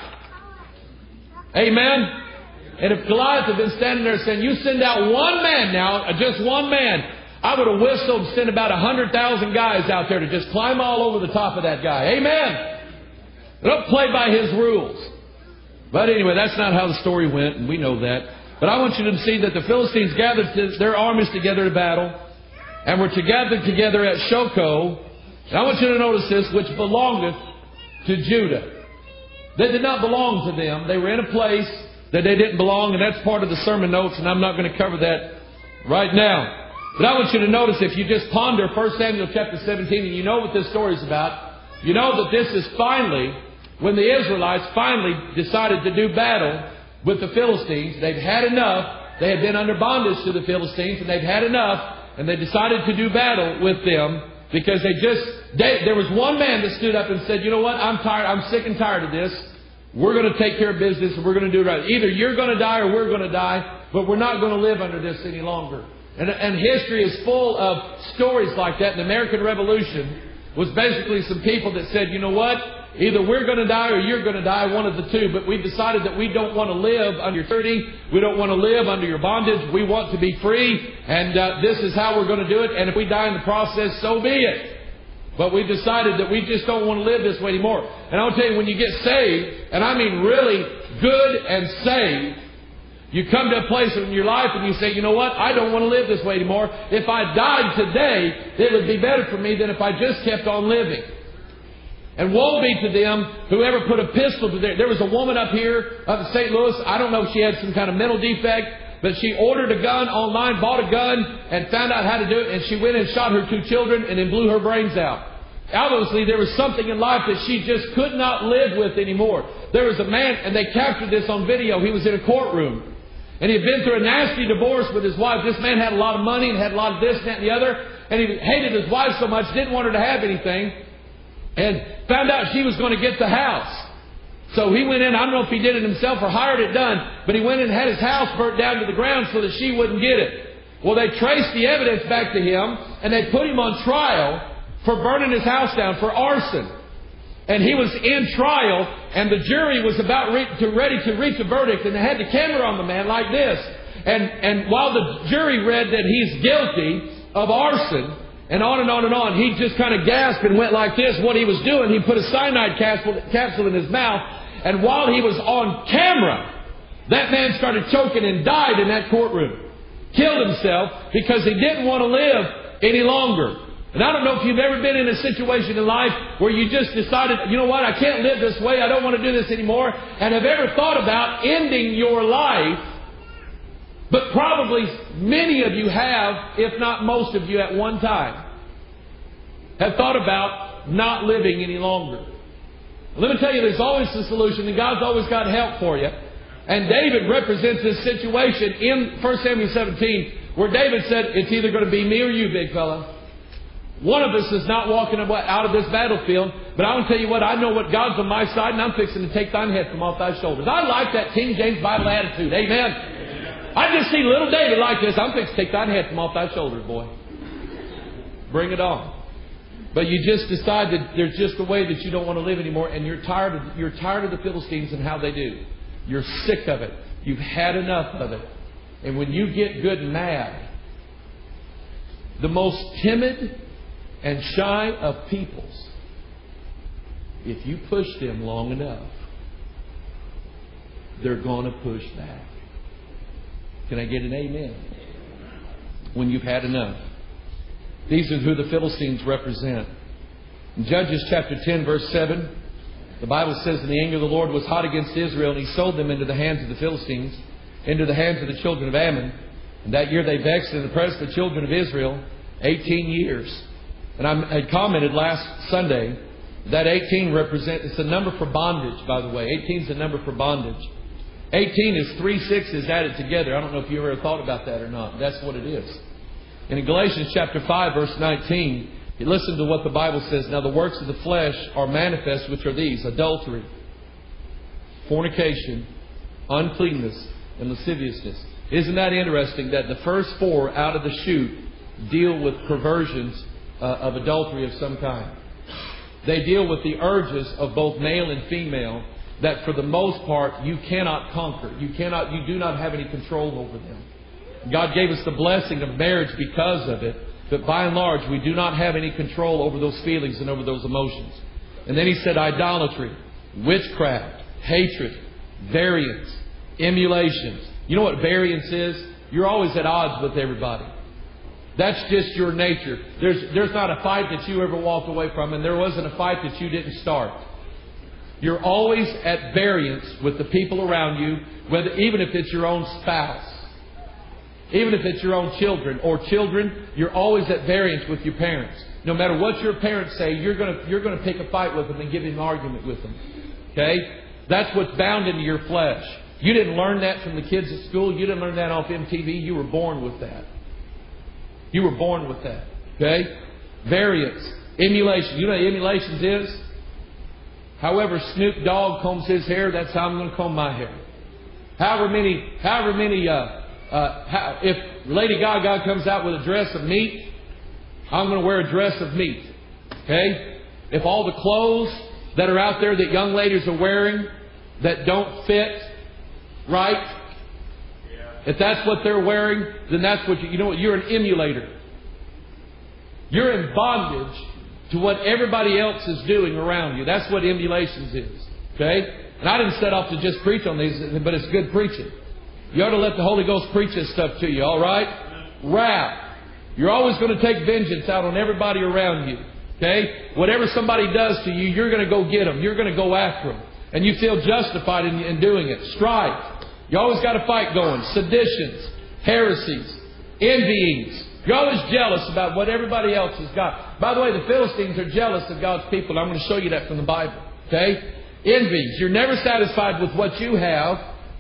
Amen? And if Goliath had been standing there saying, you send out one man now, just one man, I would have whistled and sent about one hundred thousand guys out there to just climb all over the top of that guy. Amen? They don't play by his rules. But anyway, that's not how the story went, and we know that. But I want you to see that the Philistines gathered their armies together to battle, and were gathered together at Shochoh. And I want you to notice this, which belongeth to Judah. They did not belong to them. They were in a place that they didn't belong, and that's part of the sermon notes, and I'm not going to cover that right now. But I want you to notice, if you just ponder First Samuel chapter seventeen, and you know what this story is about, you know that this is finally when the Israelites finally decided to do battle with the Philistines. They've had enough. They had been under bondage to the Philistines, and they've had enough, and they decided to do battle with them because they just, they, there was one man that stood up and said, you know what, I'm tired, I'm sick and tired of this. We're going to take care of business, and we're going to do it right. Either you're going to die or we're going to die, but we're not going to live under this any longer. And, and history is full of stories like that. And the American Revolution was basically some people that said, you know what? Either we're going to die or you're going to die, one of the two. But we've decided that we don't want to live under your tyranny. We don't want to live under your bondage. We want to be free. And uh, this is how we're going to do it. And if we die in the process, so be it. But we've decided that we just don't want to live this way anymore. And I'll tell you, when you get saved, and I mean really good and saved, you come to a place in your life and you say, you know what? I don't want to live this way anymore. If I died today, it would be better for me than if I just kept on living. And woe be to them whoever put a pistol to their... There was a woman up here, up in Saint Louis. I don't know if she had some kind of mental defect, but she ordered a gun online, bought a gun, and found out how to do it. And she went and shot her two children and then blew her brains out. Obviously, there was something in life that she just could not live with anymore. There was a man, and they captured this on video. He was in a courtroom. And he had been through a nasty divorce with his wife. This man had a lot of money and had a lot of this, that, and the other. And he hated his wife so much, didn't want her to have anything. And found out she was going to get the house. So he went in, I don't know if he did it himself or hired it done, but he went in and had his house burnt down to the ground so that she wouldn't get it. Well, they traced the evidence back to him, and they put him on trial for burning his house down, for arson. And he was in trial, and the jury was about re- to ready to reach a verdict, and they had the camera on the man like this. And, and while the jury read that he's guilty of arson, and on and on and on, he just kind of gasped and went like this. What he was doing, he put a cyanide capsule, capsule in his mouth, and while he was on camera, that man started choking and died in that courtroom. Killed himself because he didn't want to live any longer. And I don't know if you've ever been in a situation in life where you just decided, you know what, I can't live this way, I don't want to do this anymore, and have ever thought about ending your life. But probably many of you have, if not most of you at one time, have thought about not living any longer. Let me tell you, there's always a solution, and God's always got help for you. And David represents this situation in First Samuel seventeen, where David said, it's either going to be me or you, big fella. One of us is not walking out of this battlefield, but I will tell you what, I know what God's on my side, and I'm fixing to take thine head from off thy shoulders. I like that King James Bible attitude. Amen. I just see little David like this. I'm fixing to take thine head from off thy shoulders, boy. Bring it on. But you just decide that there's just a way that you don't want to live anymore, and you're tired of you're tired of the Philistines and how they do. You're sick of it. You've had enough of it. And when you get good and mad, the most timid and shy of peoples, if you push them long enough, they're going to push back. Can I get an amen? When you've had enough. These are who the Philistines represent. In Judges chapter ten, verse seven, the Bible says, and the anger of the Lord was hot against Israel, and he sold them into the hands of the Philistines, into the hands of the children of Ammon. And that year they vexed and oppressed the children of Israel eighteen years. And I commented last Sunday that eighteen represents, it's a number for bondage, by the way. eighteen is a number for bondage. eighteen is three sixes added together. I don't know if you ever thought about that or not. That's what it is. And in Galatians chapter five, verse nineteen, you listen to what the Bible says. Now the works of the flesh are manifest, which are these: adultery, fornication, uncleanness, and lasciviousness. Isn't that interesting that the first four out of the chute deal with perversions uh, of adultery of some kind? They deal with the urges of both male and female that for the most part you cannot conquer. You cannot, you do not have any control over them. God gave us the blessing of marriage because of it, but by and large we do not have any control over those feelings and over those emotions. And then he said idolatry, witchcraft, hatred, variance, emulations, You know what variance is? You're always at odds with everybody. That's just your nature. There's, there's not a fight that you ever walked away from, and there wasn't a fight that you didn't start. You're always at variance with the people around you, whether, even if it's your own spouse. Even if it's your own children or children, you're always at variance with your parents. No matter what your parents say, you're going to, you're going to pick a fight with them and give an argument with them. Okay? That's what's bound into your flesh. You didn't learn that from the kids at school. You didn't learn that off M T V. You were born with that. You were born with that. Okay? Variance. Emulation. You know what emulations is? However Snoop Dogg combs his hair, that's how I'm going to comb my hair. However many, however many, uh, uh, how, if Lady Gaga comes out with a dress of meat, I'm going to wear a dress of meat. Okay? If all the clothes that are out there that young ladies are wearing that don't fit right, if that's what they're wearing, then that's what you, you know what, you're an emulator. You're in bondage to what everybody else is doing around you. That's what emulations is. Okay? And I didn't set off to just preach on these, but it's good preaching. You ought to let the Holy Ghost preach this stuff to you, all right? Wrath. You're always going to take vengeance out on everybody around you. Okay? Whatever somebody does to you, you're going to go get them. You're going to go after them. And you feel justified in, in doing it. Strife. You always got a fight going. Seditions. Heresies. Envyings. You're always jealous about what everybody else has got. By the way, the Philistines are jealous of God's people. I'm going to show you that from the Bible. Okay? Envies. You're never satisfied with what you have.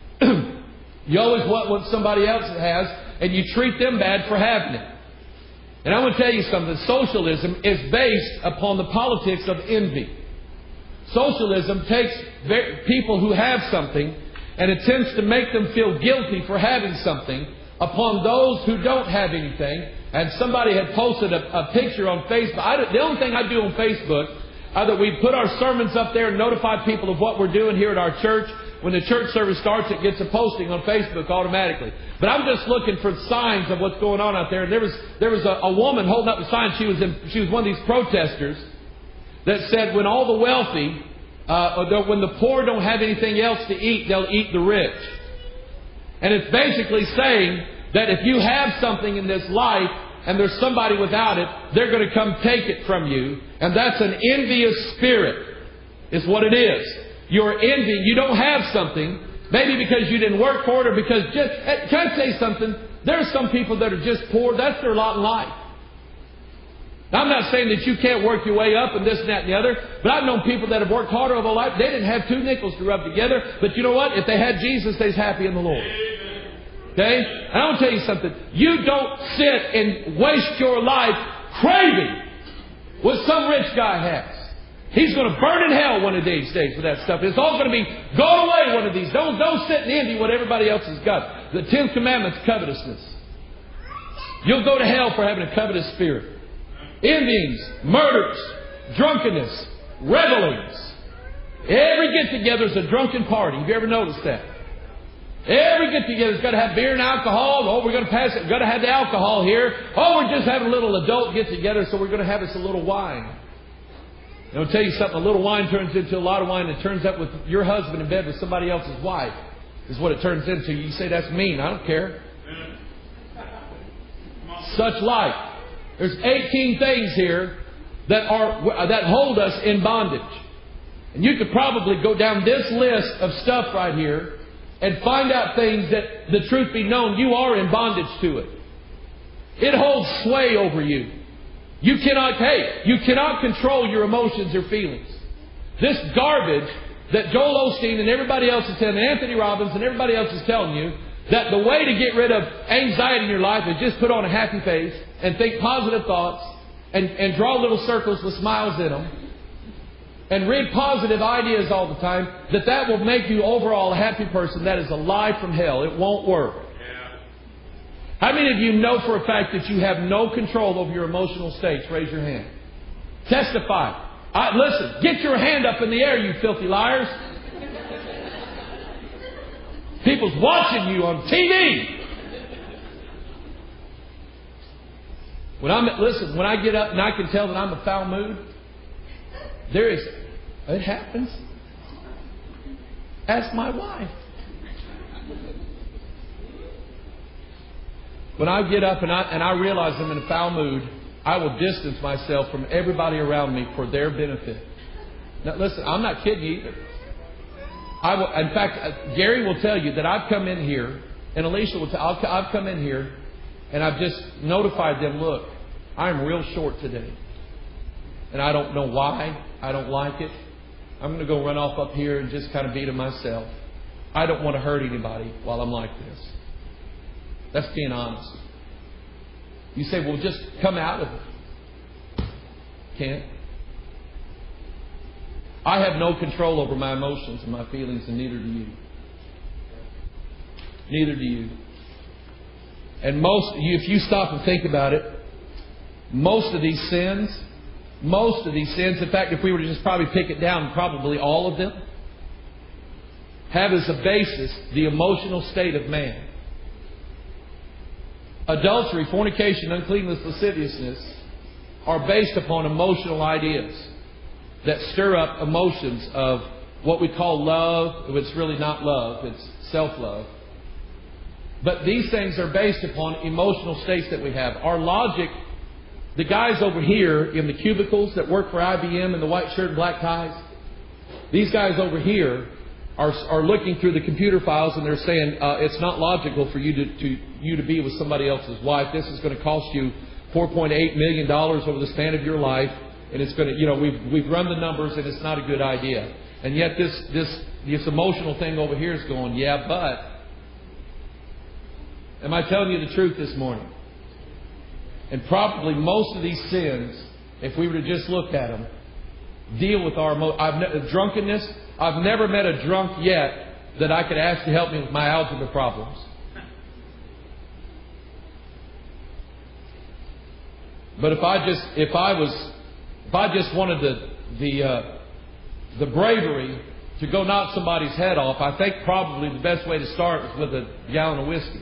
You always want what somebody else has, and you treat them bad for having it. And I'm going to tell you something. Socialism is based upon the politics of envy. Socialism takes people who have something and attempts to make them feel guilty for having something upon those who don't have anything. And somebody had posted a, a picture on Facebook. I, the only thing I do on Facebook, either we put our sermons up there and notify people of what we're doing here at our church. When the church service starts, it gets a posting on Facebook automatically. But I'm just looking for signs of what's going on out there. And there was there was a, a woman holding up a sign. She was in, she was one of these protesters that said, "When all the wealthy, uh, or the, when the poor don't have anything else to eat, they'll eat the rich." And it's basically saying that if you have something in this life and there's somebody without it, they're going to come take it from you. And that's an envious spirit, is what it is. You're envying. You don't have something, maybe because you didn't work for it, or because just... Can I say something? There are some people that are just poor. That's their lot in life. Now, I'm not saying that you can't work your way up and this and that and the other, but I've known people that have worked harder over life. They didn't have two nickels to rub together, but you know what? If they had Jesus, they're happy in the Lord. Okay? And I want to tell you something. You don't sit and waste your life craving what some rich guy has. He's going to burn in hell one of these days for that stuff. It's all going to be going away one of these. Don't, don't sit and envy what everybody else has got. The Ten Commandments, covetousness. You'll go to hell for having a covetous spirit. Envyings, murders, drunkenness, revelings. Every get-together is a drunken party. Have you ever noticed that? Every get-together has got to have beer and alcohol. Oh, we're going to pass it. We've got to have the alcohol here. Oh, we're just having a little adult get-together, so we're going to have us a little wine. And I'll tell you something, a little wine turns into a lot of wine. It turns up with your husband in bed with somebody else's wife, is what it turns into. You say, that's mean. I don't care. Such life. There's eighteen things here that are that hold us in bondage. And you could probably go down this list of stuff right here and find out things that, the truth be known, you are in bondage to it. It holds sway over you. You cannot, hey, you cannot control your emotions or feelings. This garbage that Joel Osteen and everybody else is telling, Anthony Robbins and everybody else is telling you, that the way to get rid of anxiety in your life is just put on a happy face and think positive thoughts and, and draw little circles with smiles in them and read positive ideas all the time, that that will make you overall a happy person. That is a lie from hell. It won't work. How many of you know for a fact that you have no control over your emotional states? Raise your hand. Testify. I, listen, get your hand up in the air, you filthy liars. People's watching you on T V. When I'm listen, when I get up and I can tell that I'm in a foul mood, there is, it happens. Ask my wife. When I get up and I, and I realize I'm in a foul mood, I will distance myself from everybody around me for their benefit. Now, listen, I'm not kidding you either. I will, in fact, uh, Gary will tell you that I've come in here, and Alicia will tell I'll, I've come in here, and I've just notified them, look, I'm real short today. And I don't know why. I don't like it. I'm going to go run off up here and just kind of be to myself. I don't want to hurt anybody while I'm like this. That's being honest. You say, well, just come out of it. Can't. I have no control over my emotions and my feelings, and neither do you. Neither do you. And most, if you stop and think about it, most of these sins, most of these sins, in fact, if we were to just probably pick it down, probably all of them, have as a basis the emotional state of man. Adultery, fornication, uncleanness, lasciviousness are based upon emotional ideas that stir up emotions of what we call love. It's really not love, it's self-love. But these things are based upon emotional states that we have. Our logic, the guys over here in the cubicles that work for I B M in the white shirt and black ties, these guys over here are, are looking through the computer files and they're saying, uh, it's not logical for you to, to, you to be with somebody else's wife. This is going to cost you four point eight million dollars over the span of your life. And it's going to, you know, we've, we've run the numbers and it's not a good idea. And yet this, this, this emotional thing over here is going, yeah, but. Am I telling you the truth this morning? And probably most of these sins, if we were to just look at them, deal with our emo- I've ne- drunkenness. I've never met a drunk yet that I could ask to help me with my algebra problems. But if I just, if I was, if I just wanted the the uh, the bravery to go knock somebody's head off, I think probably the best way to start was with a gallon of whiskey.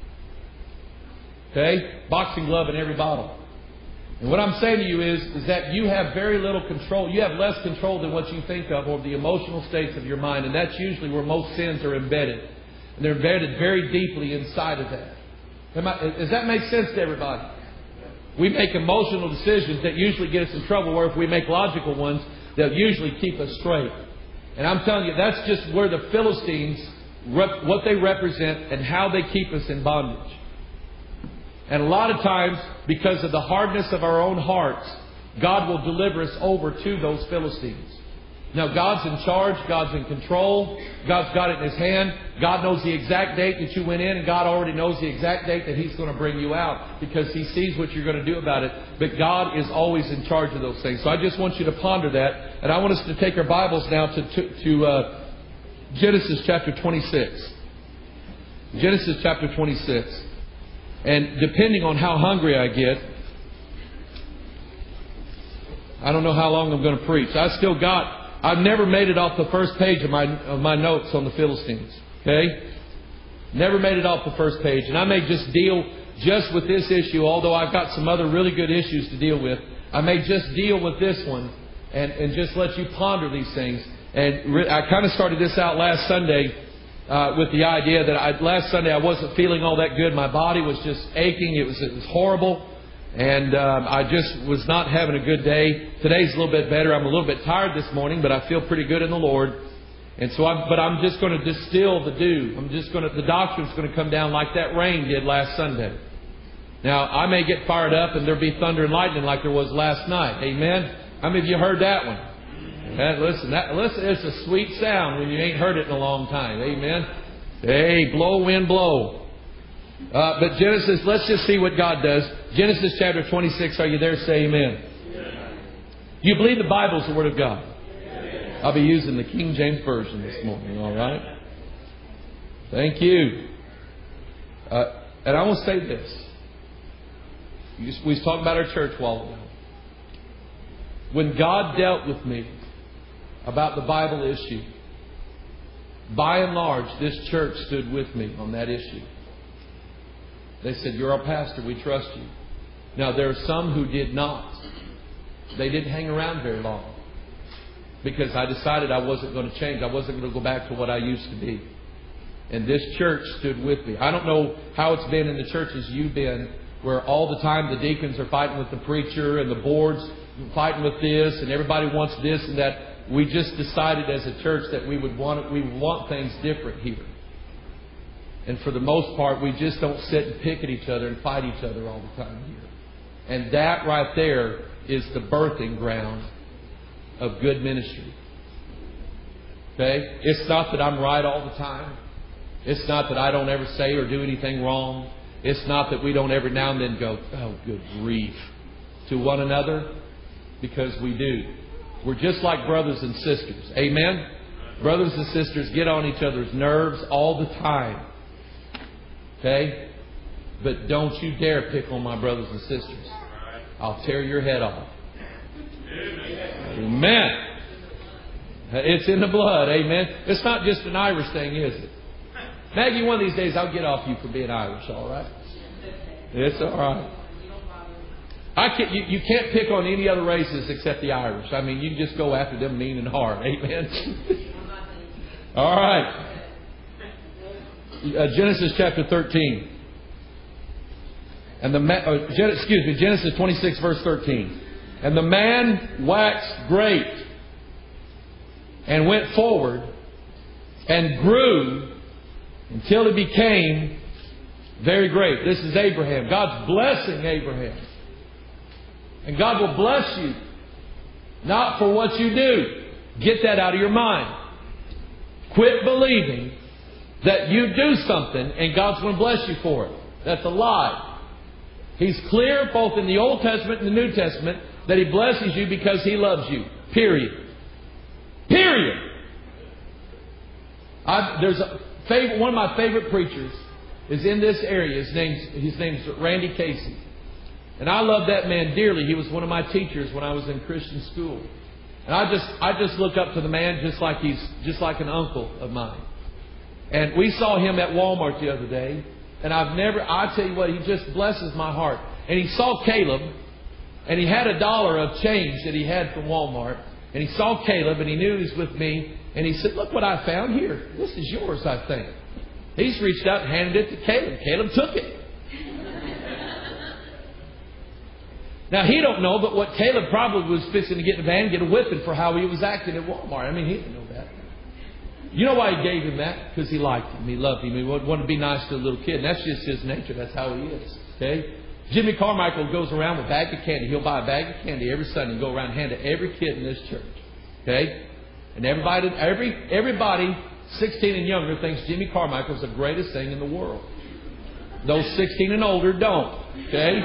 Okay? Boxing glove in every bottle. And what I'm saying to you is, is that you have very little control. You have less control than what you think of over the emotional states of your mind. And that's usually where most sins are embedded. And they're embedded very deeply inside of that. Am I, does that make sense to everybody? We make emotional decisions that usually get us in trouble, where if we make logical ones, they'll usually keep us straight. And I'm telling you, that's just where the Philistines, what they represent and how they keep us in bondage. And a lot of times, because of the hardness of our own hearts, God will deliver us over to those Philistines. Now, God's in charge. God's in control. God's got it in His hand. God knows the exact date that you went in, and God already knows the exact date that He's going to bring you out, because He sees what you're going to do about it. But God is always in charge of those things. So I just want you to ponder that. And I want us to take our Bibles now to, to, to uh, Genesis chapter twenty-six. Genesis chapter twenty-six. And depending on how hungry I get, I don't know how long I'm going to preach. I still got... I've never made it off the first page of my of my notes on the Philistines. Okay? Never made it off the first page. And I may just deal just with this issue, although I've got some other really good issues to deal with. I may just deal with this one and, and just let you ponder these things. And re- I kind of started this out last Sunday uh, with the idea that I, last Sunday I wasn't feeling all that good. My body was just aching. It was, it was horrible. And um, I just was not having a good day. Today's a little bit better. I'm a little bit tired this morning, but I feel pretty good in the Lord. And so, I'm, but I'm just going to distill the dew. I'm just going to. The doctrine's going to come down like that rain did last Sunday. Now, I may get fired up and there'll be thunder and lightning like there was last night. Amen. How many of you heard that one? And listen, that, listen, it's a sweet sound when you ain't heard it in a long time. Amen. Hey, blow, wind, blow. Uh, but Genesis, let's just see what God does. Genesis chapter twenty-six, are you there? Say amen. Amen. You believe the Bible's the Word of God? Amen. I'll be using the King James Version this morning, all right? Thank you. Uh, and I will say this. You just, we was talking about our church a while ago. When God dealt with me about the Bible issue, by and large, this church stood with me on that issue. They said, you're our pastor, we trust you. Now, there are some who did not. They didn't hang around very long. Because I decided I wasn't going to change. I wasn't going to go back to what I used to be. And this church stood with me. I don't know how it's been in the churches you've been, where all the time the deacons are fighting with the preacher and the board's fighting with this and everybody wants this and that. We just decided as a church that we would want we want things different here. And for the most part, we just don't sit and pick at each other and fight each other all the time here. And that right there is the birthing ground of good ministry. Okay? It's not that I'm right all the time. It's not that I don't ever say or do anything wrong. It's not that we don't every now and then go, oh, good grief, to one another, because we do. We're just like brothers and sisters. Amen? Brothers and sisters get on each other's nerves all the time. Okay? But don't you dare pick on my brothers and sisters. I'll tear your head off. Amen. It's in the blood. Amen. It's not just an Irish thing, is it? Maggie, one of these days I'll get off you for being Irish, all right? It's all right. I can't, you, you can't pick on any other races except the Irish. I mean, you just go after them mean and hard. Amen. All right. Uh, Genesis chapter thirteen. And the ma- uh, Gen- excuse me, Genesis twenty-six verse thirteen. And the man waxed great and went forward and grew until he became very great. This is Abraham. God's blessing Abraham. And God will bless you. Not for what you do. Get that out of your mind. Quit believing that you do something and God's going to bless you for it. That's a lie. He's clear both in the Old Testament and the New Testament that He blesses you because He loves you. Period. Period. I've, there's a favorite, one of my favorite preachers is in this area. His name's, his name's Randy Casey. And I love that man dearly. He was one of my teachers when I was in Christian school. And I just I just look up to the man just like he's just like an uncle of mine. And we saw him at Walmart the other day. And I've never, I tell you what, he just blesses my heart. And he saw Caleb. And he had a dollar of change that he had from Walmart. And he saw Caleb and he knew he was with me. And he said, look what I found here. This is yours, I think. He's reached out and handed it to Caleb. Caleb took it. Now, he don't know, but what Caleb probably was fixing to get in the van and get a whipping for how he was acting at Walmart. I mean, he didn't know that. You know why he gave him that? Because he liked him. He loved him. He wanted to be nice to a little kid. And that's just his nature. That's how he is. Okay? Jimmy Carmichael goes around with a bag of candy. He'll buy a bag of candy every Sunday and go around and hand it to every kid in this church. Okay? And everybody, every, everybody sixteen and younger thinks Jimmy Carmichael's the greatest thing in the world. Those sixteen and older don't. Okay?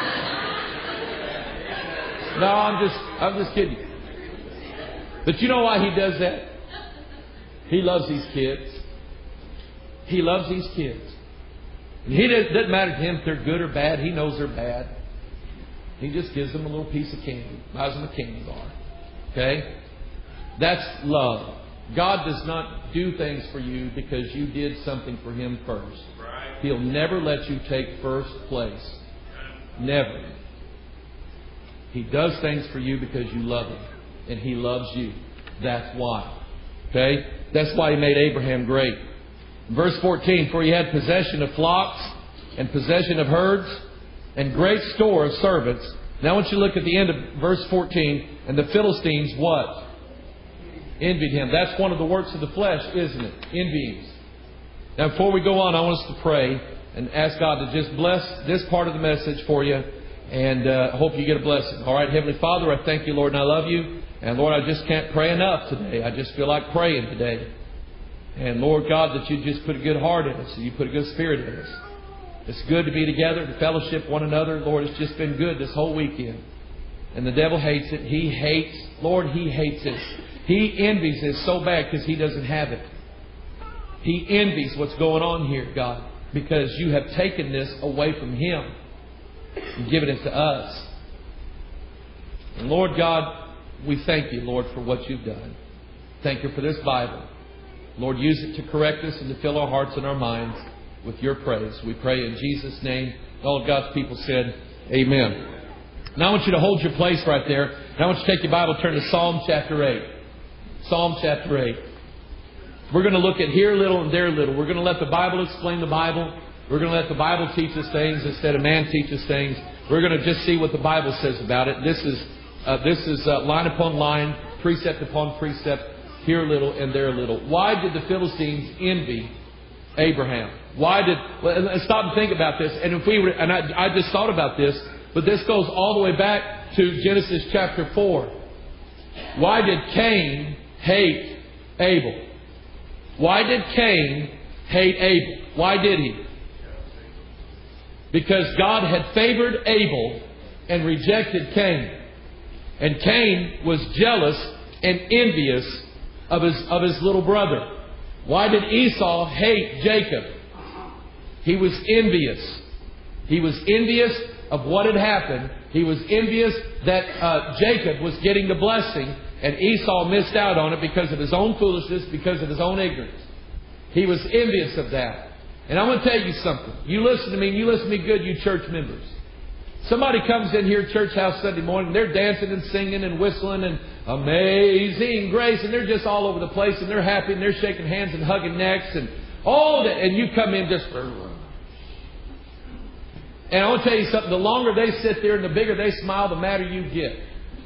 No, I'm just, I'm just kidding. But you know why he does that? He loves these kids. He loves these kids. And he doesn't, doesn't matter to him if they're good or bad. He knows they're bad. He just gives them a little piece of candy. Buys them a candy bar. Okay? That's love. God does not do things for you because you did something for Him first. He'll never let you take first place. Never. He does things for you because you love Him. And He loves you. That's why. Okay? That's why He made Abraham great. Verse fourteen, for he had possession of flocks and possession of herds and great store of servants. Now I want you to look at the end of verse fourteen. And the Philistines what? Envied him. That's one of the works of the flesh, isn't it? Envyings. Now before we go on, I want us to pray and ask God to just bless this part of the message for you. And uh, hope you get a blessing. All right, Heavenly Father, I thank you, Lord, and I love you. And Lord, I just can't pray enough today. I just feel like praying today. And Lord God, that you just put a good heart in us and you put a good spirit in us. It's good to be together, to fellowship one another. Lord, it's just been good this whole weekend. And the devil hates it. He hates, Lord, he hates it. He envies it so bad because he doesn't have it. He envies what's going on here, God, because you have taken this away from him and given it to us. And Lord God, we thank you, Lord, for what you've done. Thank you for this Bible. Lord, use it to correct us and to fill our hearts and our minds with your praise. We pray in Jesus' name. All of God's people said, amen. Now I want you to hold your place right there. Now I want you to take your Bible, turn to Psalm chapter eight. Psalm chapter eight. We're going to look at here little and there little. We're going to let the Bible explain the Bible. We're going to let the Bible teach us things instead of man teach us things. We're going to just see what the Bible says about it. This is uh, this is uh, line upon line, precept upon precept, here little and there little. Why did the Philistines envy Abraham? Why did... Well, stop and think about this. And if we were, and I, I just thought about this, but this goes all the way back to Genesis chapter four. Why did Cain hate Abel? Why did Cain hate Abel? Why did he? Because God had favored Abel and rejected Cain. And Cain was jealous and envious of his, of his little brother. Why did Esau hate Jacob? He was envious. He was envious of what had happened. He was envious that uh, Jacob was getting the blessing and Esau missed out on it because of his own foolishness, because of his own ignorance. He was envious of that. And I'm going to tell you something. You listen to me, and you listen to me good, you church members. Somebody comes in here, church house Sunday morning, they're dancing and singing and whistling and amazing grace, and they're just all over the place, and they're happy, and they're shaking hands and hugging necks, and all that, and you come in just... And I want to tell you something, the longer they sit there and the bigger they smile, the madder you get.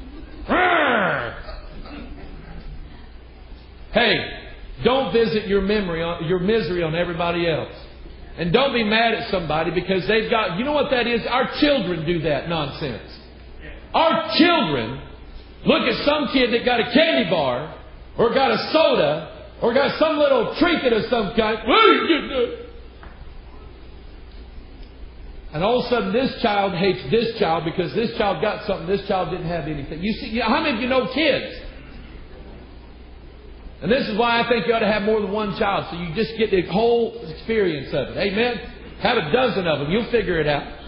Hey, don't visit your memory on, your misery on everybody else. And don't be mad at somebody because they've got... You know what that is? Our children do that nonsense. Our children look at some kid that got a candy bar or got a soda or got some little trinket of some kind. What are you doing? And all of a sudden this child hates this child because this child got something, this child didn't have anything. You see, how many of you know kids? And this is why I think you ought to have more than one child, so you just get the whole experience of it. Amen? Have a dozen of them. You'll figure it out.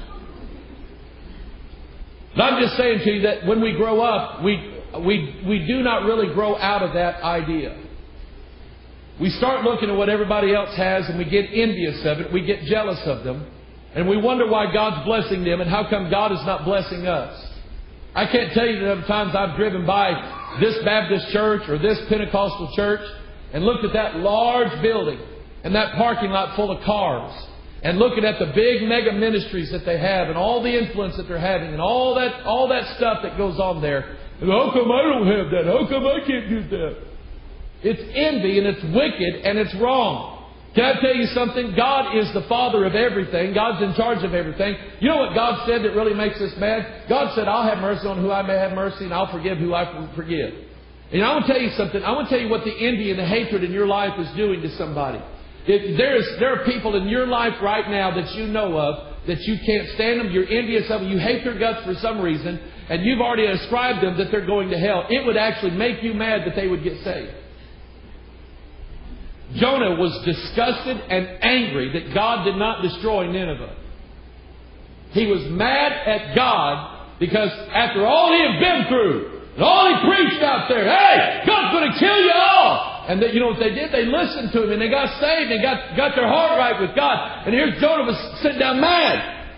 But I'm just saying to you that when we grow up, we, we, we do not really grow out of that idea. We start looking at what everybody else has and we get envious of it. We get jealous of them. And we wonder why God's blessing them and how come God is not blessing us. I can't tell you the number of times I've driven by this Baptist church or this Pentecostal church and looked at that large building and that parking lot full of cars and looking at the big mega ministries that they have and all the influence that they're having and all that all that stuff that goes on there. And how come I don't have that? How come I can't do that? It's envy and it's wicked and it's wrong. Can I tell you something? God is the Father of everything. God's in charge of everything. You know what God said that really makes us mad? God said, I'll have mercy on who I may have mercy and I'll forgive who I forgive. And I want to tell you something. I want to tell you what the envy and the hatred in your life is doing to somebody. If there is, there are people in your life right now that you know of that you can't stand them. You're envious of them. You hate their guts for some reason. And you've already ascribed them that they're going to hell. It would actually make you mad that they would get saved. Jonah was disgusted and angry that God did not destroy Nineveh. He was mad at God because after all he had been through, and all he preached out there, hey, God's going to kill you all. And they, you know what they did? They listened to him and they got saved and got, got their heart right with God. And here's Jonah was sitting down mad.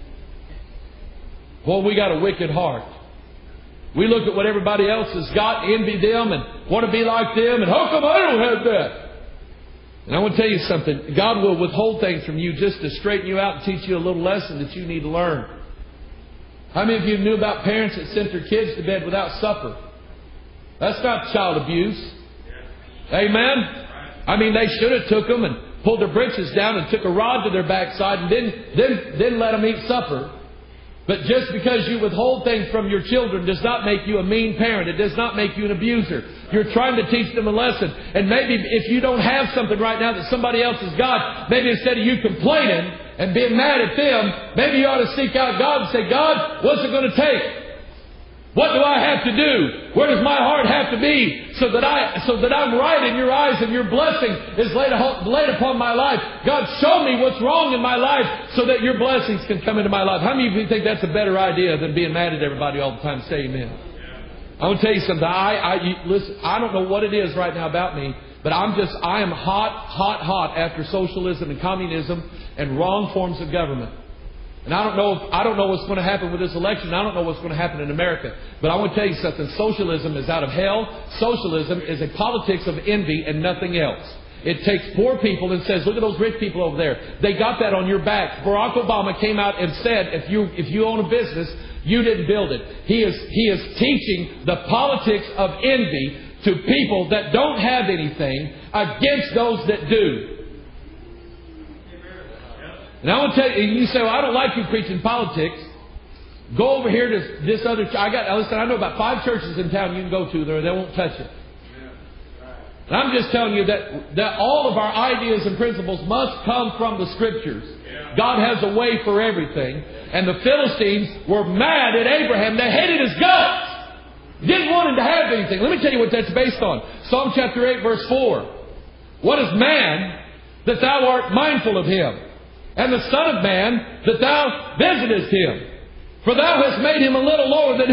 Well, we got a wicked heart. We look at what everybody else has got, envy them and want to be like them. And how come I don't have that? And I want to tell you something. God will withhold things from you just to straighten you out and teach you a little lesson that you need to learn. How many of you knew about parents that sent their kids to bed without supper? That's not child abuse. Amen? I mean, they should have took them and pulled their britches down and took a rod to their backside and then, then, then let them eat supper. But just because you withhold things from your children does not make you a mean parent. It does not make you an abuser. You're trying to teach them a lesson. And maybe if you don't have something right now that somebody else has got, maybe instead of you complaining and being mad at them, maybe you ought to seek out God and say, God, what's it going to take? What do I have to do? Where does my heart have to be so that I, so that I'm right in your eyes and your blessing is laid, laid upon my life? God, show me what's wrong in my life so that your blessings can come into my life. How many of you think that's a better idea than being mad at everybody all the time? Say amen. I want to tell you something. I, I, you, listen, I don't know what it is right now about me, but I'm just, I am hot, hot, hot after socialism and communism and wrong forms of government. And I don't know if, I don't know what's going to happen with this election. I don't know what's going to happen in America. But I want to tell you something. Socialism is out of hell. Socialism is a politics of envy and nothing else. It takes poor people and says, look at those rich people over there. They got that on your back. Barack Obama came out and said, if you, if you own a business, you didn't build it. He is, he is teaching the politics of envy to people that don't have anything against those that do. And I want to tell you, you say, well, I don't like you preaching politics. Go over here to this other church. I got, listen, I know about five churches in town you can go to there. They won't touch it. And I'm just telling you that, that all of our ideas and principles must come from the Scriptures. God has a way for everything. And the Philistines were mad at Abraham. They hated his guts. Didn't want him to have anything. Let me tell you what that's based on. Psalm chapter eight, verse four. What is man that thou art mindful of him? And the Son of Man that thou visitest him? For thou hast made him a little lower than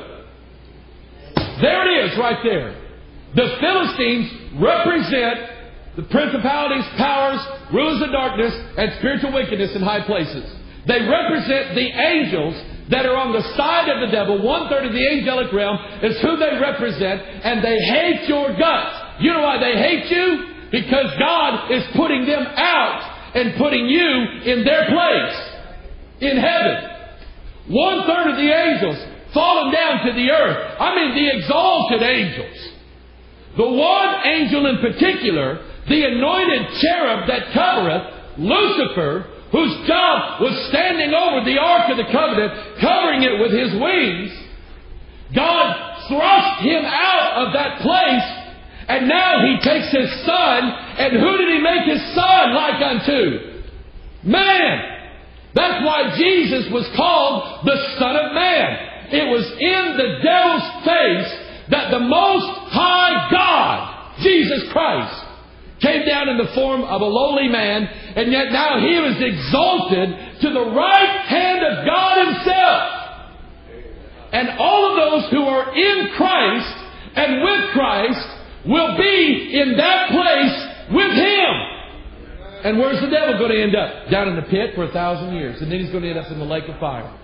who? There it is, right there. The Philistines represent the principalities, powers, rulers of darkness, and spiritual wickedness in high places. They represent the angels that are on the side of the devil. One third of the angelic realm is who they represent, and they hate your guts. You know why they hate you? Because God is putting them out and putting you in their place in heaven. One third of the angels fallen down to the earth. I mean the exalted angels. The one angel in particular, the anointed cherub that covereth, Lucifer, whose job was standing over the Ark of the Covenant, covering it with his wings. God thrust him out of that place. And now he takes his son, and who did he make his son like unto? Man! That's why Jesus was called the Son of Man. It was in the devil's face that the Most High God, Jesus Christ, came down in the form of a lowly man, and yet now he was exalted to the right hand of God Himself. And all of those who are in Christ and with Christ will be in that place with Him. And where's the devil going to end up? Down in the pit for a thousand years. And then he's going to end up in the lake of fire.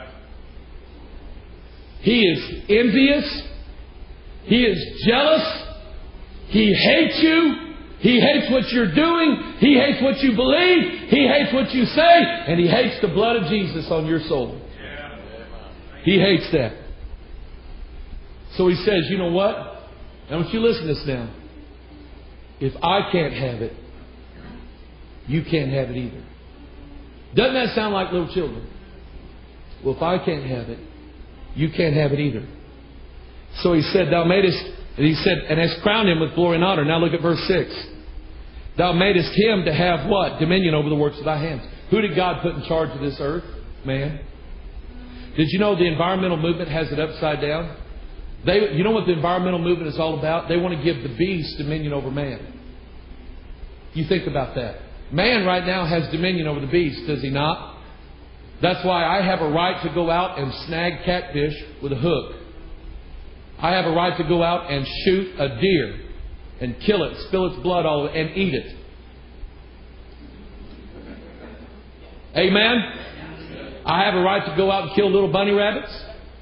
He is envious. He is jealous. He hates you. He hates what you're doing. He hates what you believe. He hates what you say. And he hates the blood of Jesus on your soul. He hates that. So he says, you know what? I want you to listen to this now. If I can't have it, you can't have it either. Doesn't that sound like little children? Well, if I can't have it, you can't have it either. So he said, Thou madest, and he said, and hast crowned him with glory and honor. Now look at verse six. Thou madest him to have what? Dominion over the works of thy hands. Who did God put in charge of this earth? Man. Did you know the environmental movement has it upside down? They, you know what the environmental movement is all about? They want to give the beast dominion over man. You think about that. Man right now has dominion over the beast, does he not? That's why I have a right to go out and snag catfish with a hook. I have a right to go out and shoot a deer and kill it, spill its blood all over, and eat it. Amen? I have a right to go out and kill little bunny rabbits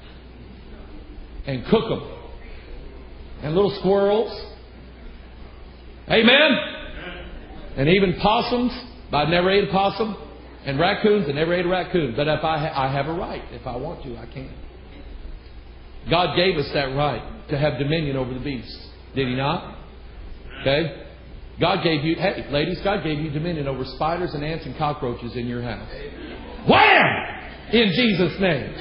and cook them. And little squirrels. Amen? And even possums. I never ate a possum. And raccoons. I never ate a raccoon. But if I, ha- I have a right. If I want to, I can. God gave us that right to have dominion over the beasts. Did He not? Okay? God gave you, hey, ladies, God gave you dominion over spiders and ants and cockroaches in your house. Wham! In Jesus' name.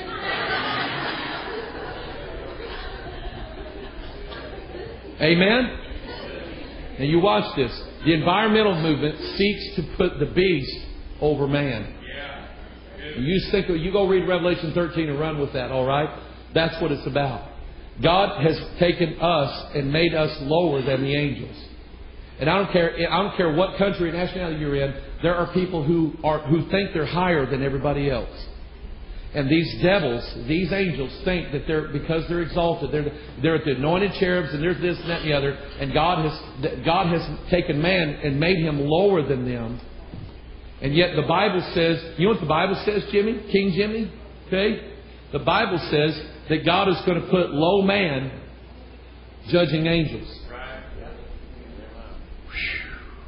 Amen? Now you watch this. The environmental movement seeks to put the beast over man. You think, you go read Revelation thirteen and run with that, all right? That's what it's about. God has taken us and made us lower than the angels. And I don't care. I don't care what country or nationality you're in. There are people who are who think they're higher than everybody else. And these devils, these angels, think that they're because they're exalted. They're they're at the anointed cherubs, and there's this and that and the other. And God has God has taken man and made him lower than them. And yet the Bible says, you know what the Bible says, Jimmy, King Jimmy, okay? The Bible says that God is going to put low man judging angels.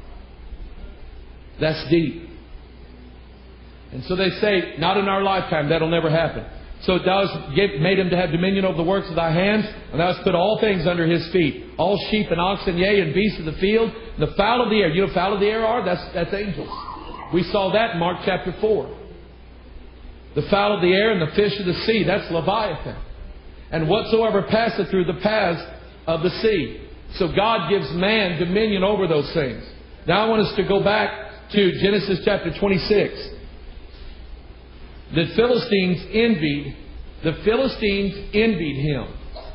That's deep. And so they say, not in our lifetime, that'll never happen. So thou hast made him to have dominion over the works of thy hands, and thou hast put all things under his feet. All sheep and oxen, yea, and beasts of the field, and the fowl of the air. You know what fowl of the air are? That's, that's angels. We saw that in Mark chapter four. The fowl of the air and the fish of the sea, that's Leviathan. And whatsoever passeth through the paths of the sea. So God gives man dominion over those things. Now I want us to go back to Genesis chapter twenty-six. The Philistines envied, the Philistines envied him.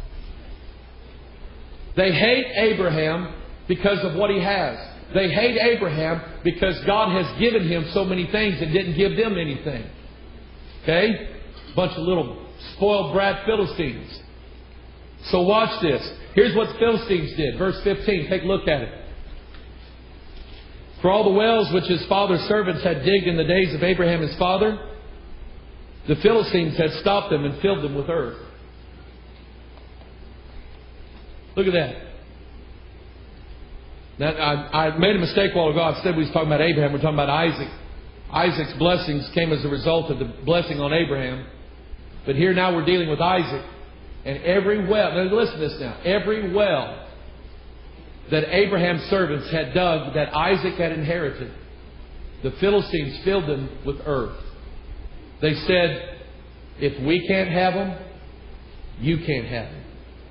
They hate Abraham because of what he has. They hate Abraham because God has given him so many things and didn't give them anything. Okay? Bunch of little spoiled brat Philistines. So watch this. Here's what the Philistines did. Verse fifteen. Take a look at it. For all the wells which his father's servants had digged in the days of Abraham his father, the Philistines had stopped them and filled them with earth. Look at that. Now, I, I made a mistake a while ago. I said we was talking about Abraham. We're talking about Isaac. Isaac's blessings came as a result of the blessing on Abraham. But here now we're dealing with Isaac. And every well, now listen to this now. Every well that Abraham's servants had dug that Isaac had inherited, the Philistines filled them with earth. They said, if we can't have them, you can't have them.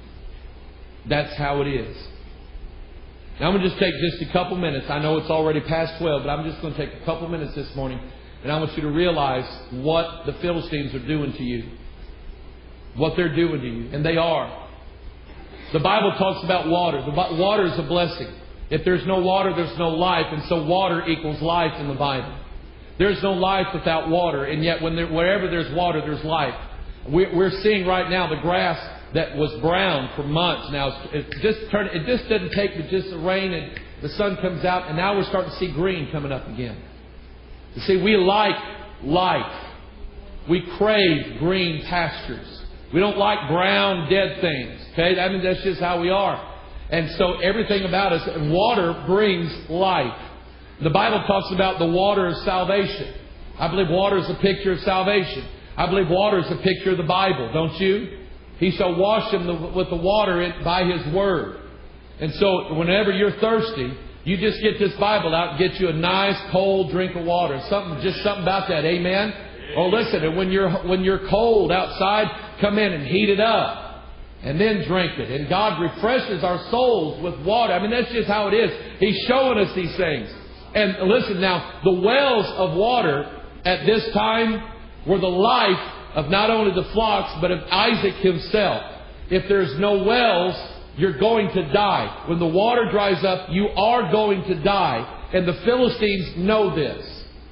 That's how it is. Now I'm going to just take just a couple minutes. I know it's already past twelve, but I'm just going to take a couple minutes this morning. And I want you to realize what the Philistines are doing to you. What they're doing to you. And they are. The Bible talks about water. The water is a blessing. If there's no water, there's no life. And so water equals life in the Bible. There's no life without water. And yet when there, wherever there's water, there's life. We're, we're seeing right now the grass that was brown for months now. It just turned, it just doesn't take but just the rain and the sun comes out. And now we're starting to see green coming up again. You see, we like life. We crave green pastures. We don't like brown, dead things. Okay? I mean, that's just how we are. And so everything about us, and water brings life. The Bible talks about the water of salvation. I believe water is a picture of salvation. I believe water is a picture of the Bible, don't you? He shall wash them with the water by His Word. And so whenever you're thirsty, you just get this Bible out and get you a nice cold drink of water. Something, just something about that. Amen? Oh, listen, and when you're, when you're cold outside, come in and heat it up. And then drink it. And God refreshes our souls with water. I mean, that's just how it is. He's showing us these things. And listen now, the wells of water at this time were the life of not only the flocks, but of Isaac himself. If there's no wells, you're going to die. When the water dries up, you are going to die. And the Philistines know this.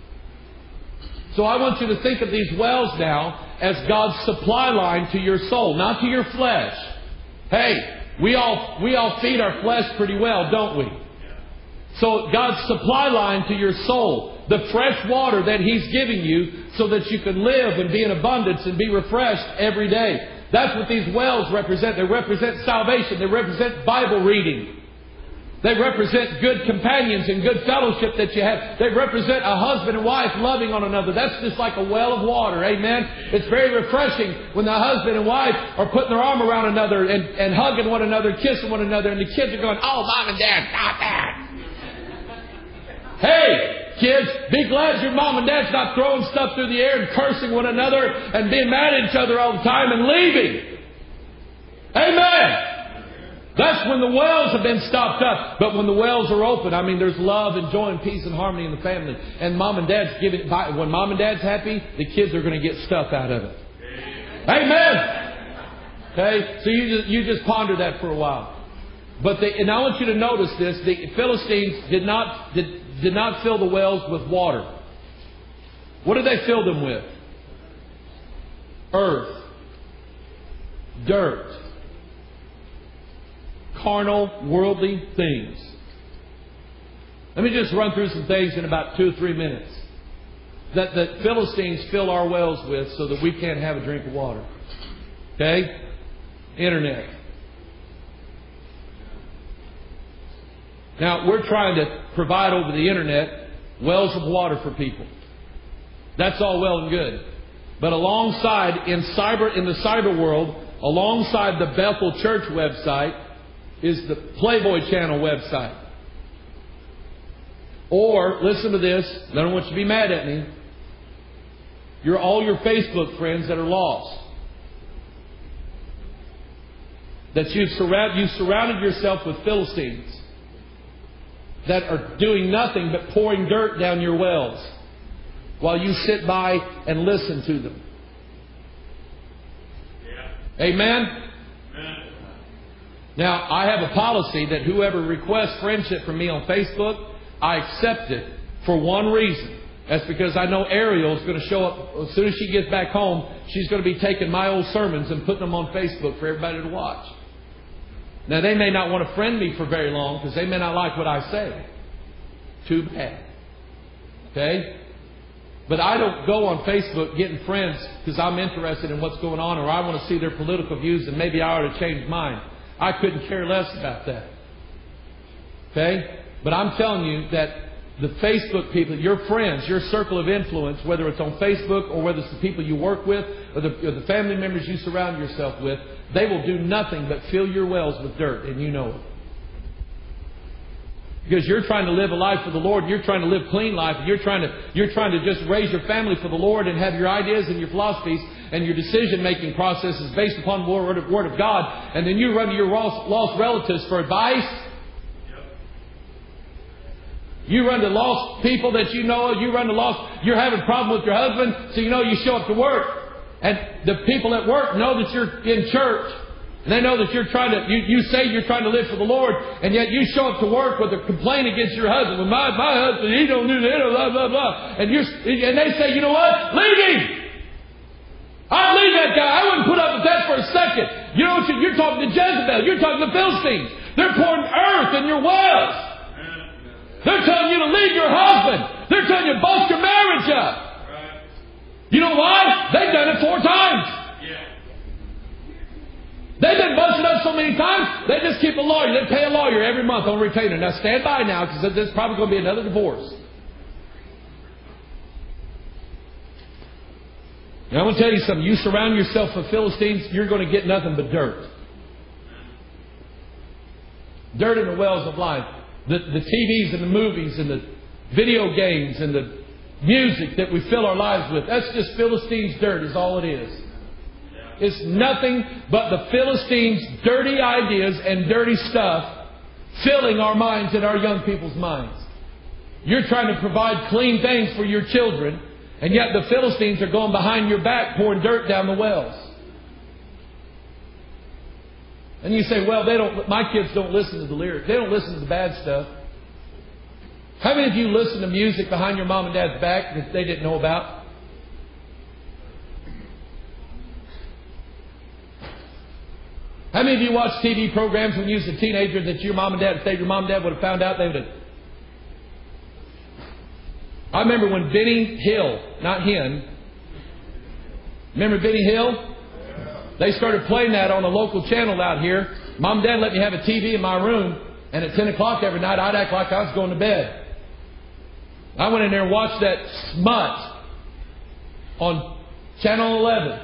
So I want you to think of these wells now as God's supply line to your soul, not to your flesh. Hey, we all, we all feed our flesh pretty well, don't we? So God's supply line to your soul, the fresh water that He's giving you so that you can live and be in abundance and be refreshed every day. That's what these wells represent. They represent salvation. They represent Bible reading. They represent good companions and good fellowship that you have. They represent a husband and wife loving on another. That's just like a well of water. Amen. It's very refreshing when the husband and wife are putting their arm around another and, and hugging one another, kissing one another, and the kids are going, "Oh, Mom and Dad, stop that." Hey, kids, be glad your mom and dad's not throwing stuff through the air and cursing one another and being mad at each other all the time and leaving. Amen. That's when the wells have been stopped up. But when the wells are open, I mean, there's love and joy and peace and harmony in the family. And mom and dad's giving, when mom and dad's happy, the kids are going to get stuff out of it. Amen. Okay, so you just, you just ponder that for a while. But they, and I want you to notice this: the Philistines did not did, did not fill the wells with water. What did they fill them with? Earth, dirt, carnal, worldly things. Let me just run through some things in about two or three minutes that the Philistines fill our wells with so that we can't have a drink of water. Okay? Internet. Now, we're trying to provide over the internet wells of water for people. That's all well and good. But alongside, in cyber, in the cyber world, alongside the Bethel Church website is the Playboy Channel website. Or, listen to this, I don't want you to be mad at me. You're all your Facebook friends that are lost. That you've, surround, you've surrounded yourself with Philistines that are doing nothing but pouring dirt down your wells while you sit by and listen to them. Yeah. Amen? Amen? Now, I have a policy that whoever requests friendship from me on Facebook, I accept it for one reason. That's because I know Ariel is going to show up as soon as she gets back home. She's going to be taking my old sermons and putting them on Facebook for everybody to watch. Now, they may not want to friend me for very long because they may not like what I say. Too bad. Okay? But I don't go on Facebook getting friends because I'm interested in what's going on or I want to see their political views and maybe I ought to change mine. I couldn't care less about that. Okay? But I'm telling you that the Facebook people, your friends, your circle of influence, whether it's on Facebook or whether it's the people you work with or the, or the family members you surround yourself with, they will do nothing but fill your wells with dirt, and you know it. Because you're trying to live a life for the Lord, you're trying to live clean life, you're trying to you're trying to just raise your family for the Lord and have your ideas and your philosophies and your decision-making processes based upon the Word of, Word of God, and then you run to your lost, lost relatives for advice. You run to lost people that you know, you run to lost, you're having a problem with your husband, so you know you show up to work. And the people at work know that you're in church. And they know that you're trying to, you, you say you're trying to live for the Lord, and yet you show up to work with a complaint against your husband. Well, my, my husband, he don't do that, blah, blah, blah. And, you're, and they say, you know what? Leave him! I'd leave that guy. I wouldn't put up with that for a second. You know what? You're, you're talking to Jezebel. You're talking to Philistines. They're pouring earth in your wells. They're telling you to leave your husband. They're telling you to bust your marriage up. Right. You know why? They've done it four times. Yeah. They've been busted up so many times, they just keep a lawyer. They pay a lawyer every month on retainer. Now stand by now because there's probably going to be another divorce. Now I want to tell you something. You surround yourself with Philistines, you're going to get nothing but dirt. Dirt in the wells of life. The, the T Vs and the movies and the video games and the music that we fill our lives with. That's just Philistines' dirt is all it is. It's nothing but the Philistines' dirty ideas and dirty stuff filling our minds and our young people's minds. You're trying to provide clean things for your children, and yet the Philistines are going behind your back pouring dirt down the wells. And you say, well, they don't. My kids don't listen to the lyrics. They don't listen to the bad stuff. How many of you listen to music behind your mom and dad's back that they didn't know about? How many of you watch T V programs when you was a teenager that your mom and dad, if your mom and dad would have found out, they would have... I remember when Benny Hill, not Hen, remember Benny Hill? They started playing that on a local channel out here. Mom and Dad let me have a T V in my room, and at ten o'clock every night I'd act like I was going to bed. I went in there and watched that smut on Channel eleven.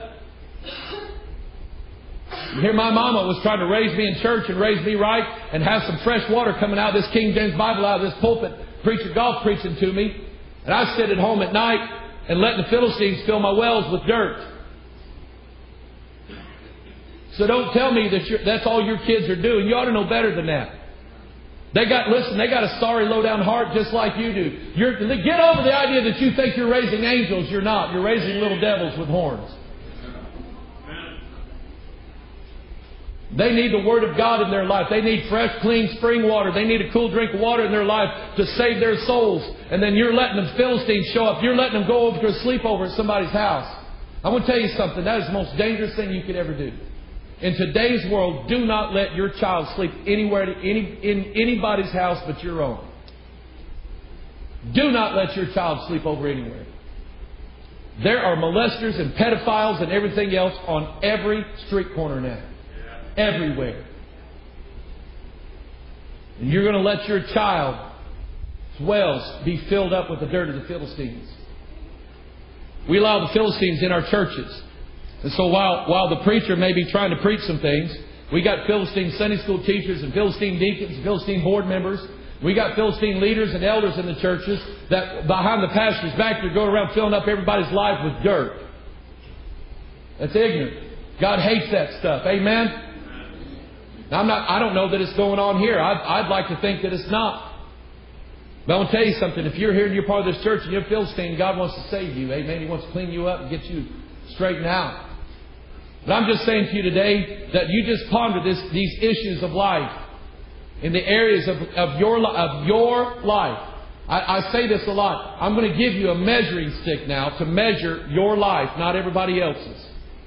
Here my mama was trying to raise me in church and raise me right and have some fresh water coming out of this King James Bible, out of this pulpit, preacher golf preaching to me. And I sit at home at night and letting the Philistines fill my wells with dirt. So don't tell me that you're, that's all your kids are doing. You ought to know better than that. They got, listen, they got a sorry, low-down heart just like you do. You're, get over the idea that you think you're raising angels. You're not. You're raising little devils with horns. They need the Word of God in their life. They need fresh, clean spring water. They need a cool drink of water in their life to save their souls. And then you're letting the Philistines show up. You're letting them go over to a sleepover at somebody's house. I want to tell you something. That is the most dangerous thing you could ever do. In today's world, do not let your child sleep anywhere, any, in anybody's house but your own. Do not let your child sleep over anywhere. There are molesters and pedophiles and everything else on every street corner now. Everywhere. And you're going to let your child wells be filled up with the dirt of the Philistines. We allow the Philistines in our churches. And so while, while the preacher may be trying to preach some things, we got Philistine Sunday school teachers and Philistine deacons and Philistine board members. We got Philistine leaders and elders in the churches that behind the pastor's back they're going around filling up everybody's life with dirt. That's ignorant. God hates that stuff. Amen? Now, I'm not, I don't know that it's going on here. I'd, I'd like to think that it's not. But I want to tell you something. If you're here and you're part of this church and you're a Philistine, God wants to save you. Amen? He wants to clean you up and get you straightened out. But I'm just saying to you today that you just ponder this, these issues of life in the areas of, of, your, of your life. I, I say this a lot. I'm going to give you a measuring stick now to measure your life, not everybody else's.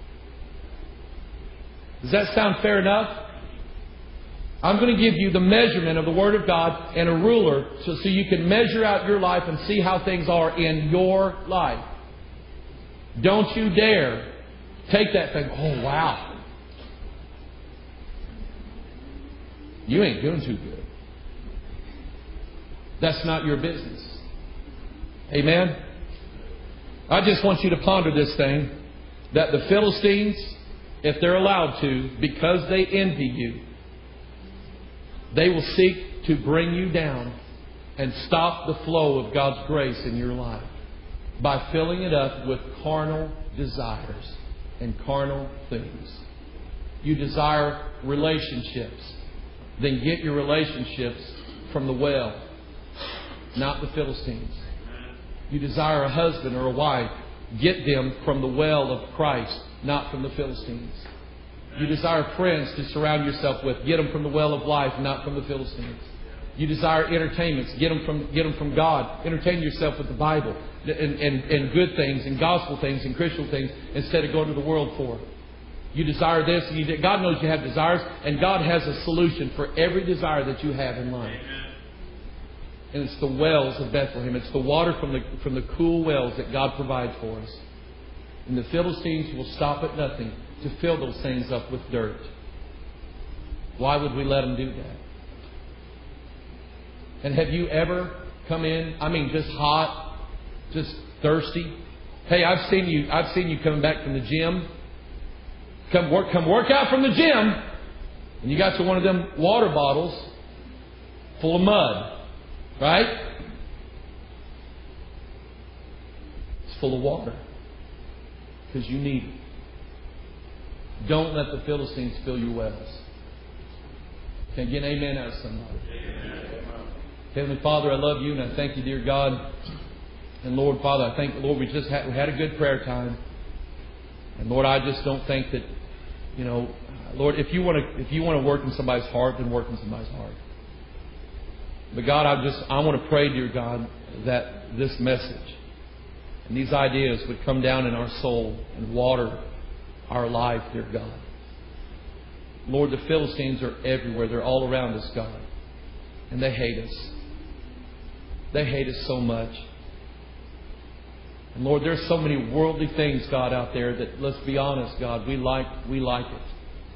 Does that sound fair enough? I'm going to give you the measurement of the Word of God and a ruler so, so you can measure out your life and see how things are in your life. Don't you dare take that thing, oh wow, you ain't doing too good. That's not your business. Amen? I just want you to ponder this thing, that the Philistines, if they're allowed to, because they envy you, they will seek to bring you down and stop the flow of God's grace in your life by filling it up with carnal desires and carnal things. You desire relationships. Then get your relationships from the well, not the Philistines. You desire a husband or a wife. Get them from the well of Christ, not from the Philistines. You desire friends to surround yourself with. Get them from the well of life, not from the Philistines. You desire entertainments. Get them from, get them from God. Entertain yourself with the Bible and, and, and good things and gospel things and Christian things instead of going to the world for it. You desire this. And you, God knows you have desires, and God has a solution for every desire that you have in life. And it's the wells of Bethlehem. It's the water from the, from the cool wells that God provides for us. And the Philistines will stop at nothing to fill those things up with dirt. Why would we let them do that? And have you ever come in, I mean just hot, just thirsty? Hey, I've seen you, I've seen you coming back from the gym. Come work, come work out from the gym. And you got to one of them water bottles full of mud. Right? It's full of water. Because you need it. Don't let the Philistines fill your wells. Can I get an amen out of somebody? Amen. Heavenly Father, I love you and I thank you, dear God. And Lord, Father, I thank you, Lord, we just had, we had a good prayer time. And Lord, I just don't think that, you know, Lord, if you want to, if you want to work in somebody's heart, then work in somebody's heart. But God, I just, I want to pray, dear God, that this message and these ideas would come down in our soul and water our life, dear God. Lord, the Philistines are everywhere. They're all around us, God. And they hate us. They hate us so much. And Lord, there's so many worldly things, God, out there that, let's be honest, God, we like, we like it.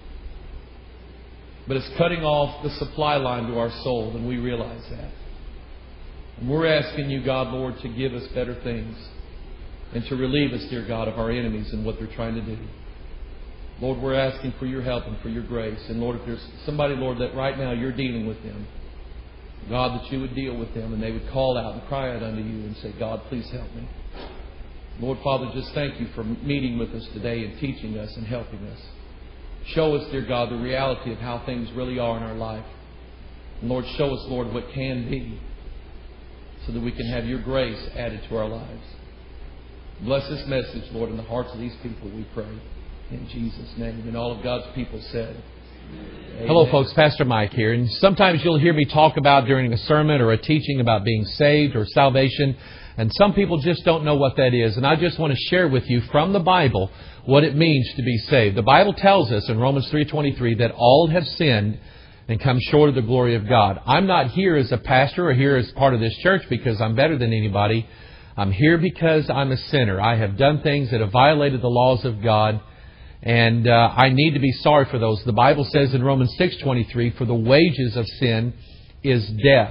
But it's cutting off the supply line to our soul, and we realize that. And we're asking you, God, Lord, to give us better things and to relieve us, dear God, of our enemies and what they're trying to do. Lord, we're asking for your help and for your grace. And Lord, if there's somebody, Lord, that right now you're dealing with them, God, that you would deal with them and they would call out and cry out unto you and say, God, please help me. Lord, Father, just thank you for meeting with us today and teaching us and helping us. Show us, dear God, the reality of how things really are in our life. And Lord, show us, Lord, what can be so that we can have your grace added to our lives. Bless this message, Lord, in the hearts of these people, we pray. In Jesus' name. And all of God's people said, amen. Hello, folks. Pastor Mike here. And sometimes you'll hear me talk about during a sermon or a teaching about being saved or salvation. And some people just don't know what that is. And I just want to share with you from the Bible what it means to be saved. The Bible tells us in Romans three twenty-three that all have sinned and come short of the glory of God. I'm not here as a pastor or here as part of this church because I'm better than anybody. I'm here because I'm a sinner. I have done things that have violated the laws of God. And uh, I need to be sorry for those. The Bible says in Romans six twenty-three, for the wages of sin is death.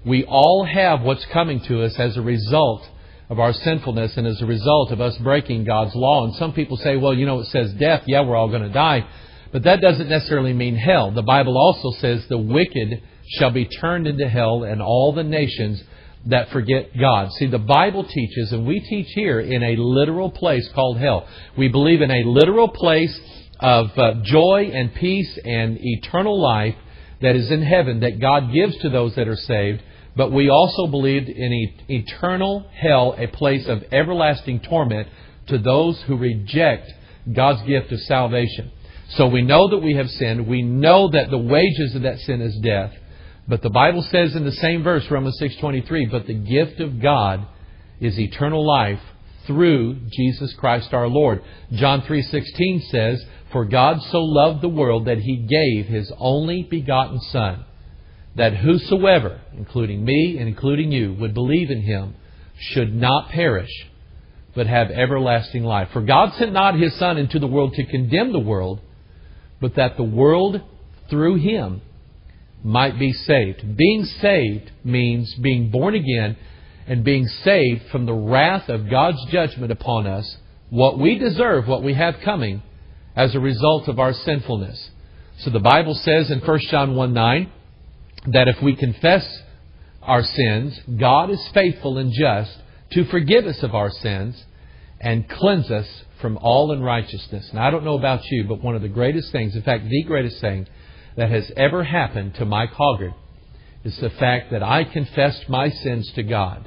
We all have what's coming to us as a result of our sinfulness and as a result of us breaking God's law. And some people say, well, you know, it says death. Yeah, we're all going to die. But that doesn't necessarily mean hell. The Bible also says the wicked shall be turned into hell and all the nations that forget God. See, the Bible teaches, and we teach here, in a literal place called hell. We believe in a literal place of uh, joy and peace and eternal life that is in heaven that God gives to those that are saved. But we also believed in e- eternal hell, a place of everlasting torment to those who reject God's gift of salvation. So we know that we have sinned. We know that the wages of that sin is death. But the Bible says in the same verse, Romans six twenty-three, but the gift of God is eternal life through Jesus Christ our Lord. John three sixteen says, for God so loved the world that He gave His only begotten Son, that whosoever, including me and including you, would believe in Him should not perish, but have everlasting life. For God sent not His Son into the world to condemn the world, but that the world through Him might be saved. Being saved means being born again and being saved from the wrath of God's judgment upon us, what we deserve, what we have coming, as a result of our sinfulness. So the Bible says in First John one nine, that if we confess our sins, God is faithful and just to forgive us of our sins and cleanse us from all unrighteousness. And I don't know about you, but one of the greatest things, in fact, the greatest thing that has ever happened to Mike Hoggard is the fact that I confessed my sins to God.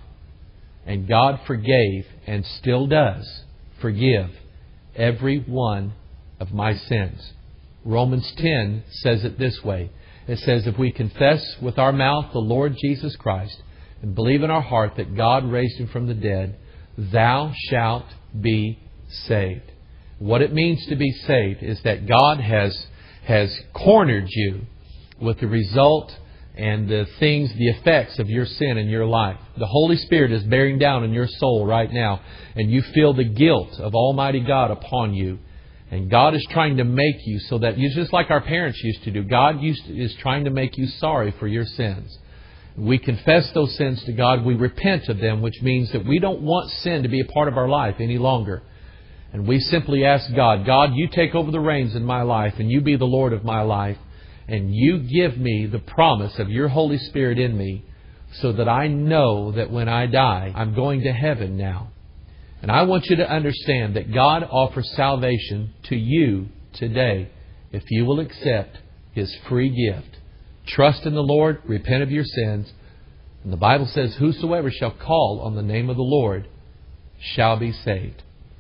And God forgave and still does forgive every one of my sins. Romans ten says it this way. It says, if we confess with our mouth the Lord Jesus Christ and believe in our heart that God raised Him from the dead, thou shalt be saved. What it means to be saved is that God has, has cornered you with the result and the things, the effects of your sin in your life. The Holy Spirit is bearing down in your soul right now, and you feel the guilt of Almighty God upon you. And God is trying to make you so that you, just like our parents used to do, God used to, is trying to make you sorry for your sins. We confess those sins to God. We repent of them, which means that we don't want sin to be a part of our life any longer. And we simply ask God, God, you take over the reins in my life and you be the Lord of my life. And you give me the promise of your Holy Spirit in me so that I know that when I die, I'm going to heaven now. And I want you to understand that God offers salvation to you today if you will accept His free gift. Trust in the Lord, repent of your sins, and the Bible says, whosoever shall call on the name of the Lord shall be saved.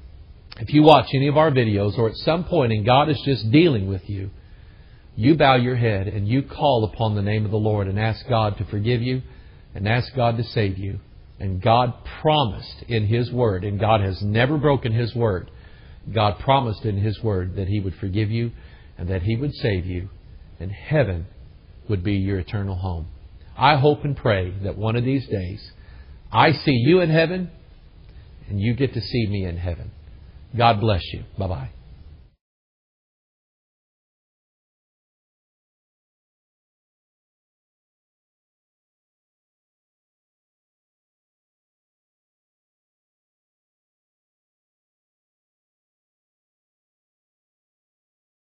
If you watch any of our videos or at some point and God is just dealing with you, you bow your head and you call upon the name of the Lord and ask God to forgive you and ask God to save you. And God promised in His Word, and God has never broken His Word, God promised in His Word that He would forgive you and that He would save you, and heaven would be your eternal home. I hope and pray that one of these days I see you in heaven and you get to see me in heaven. God bless you. Bye-bye.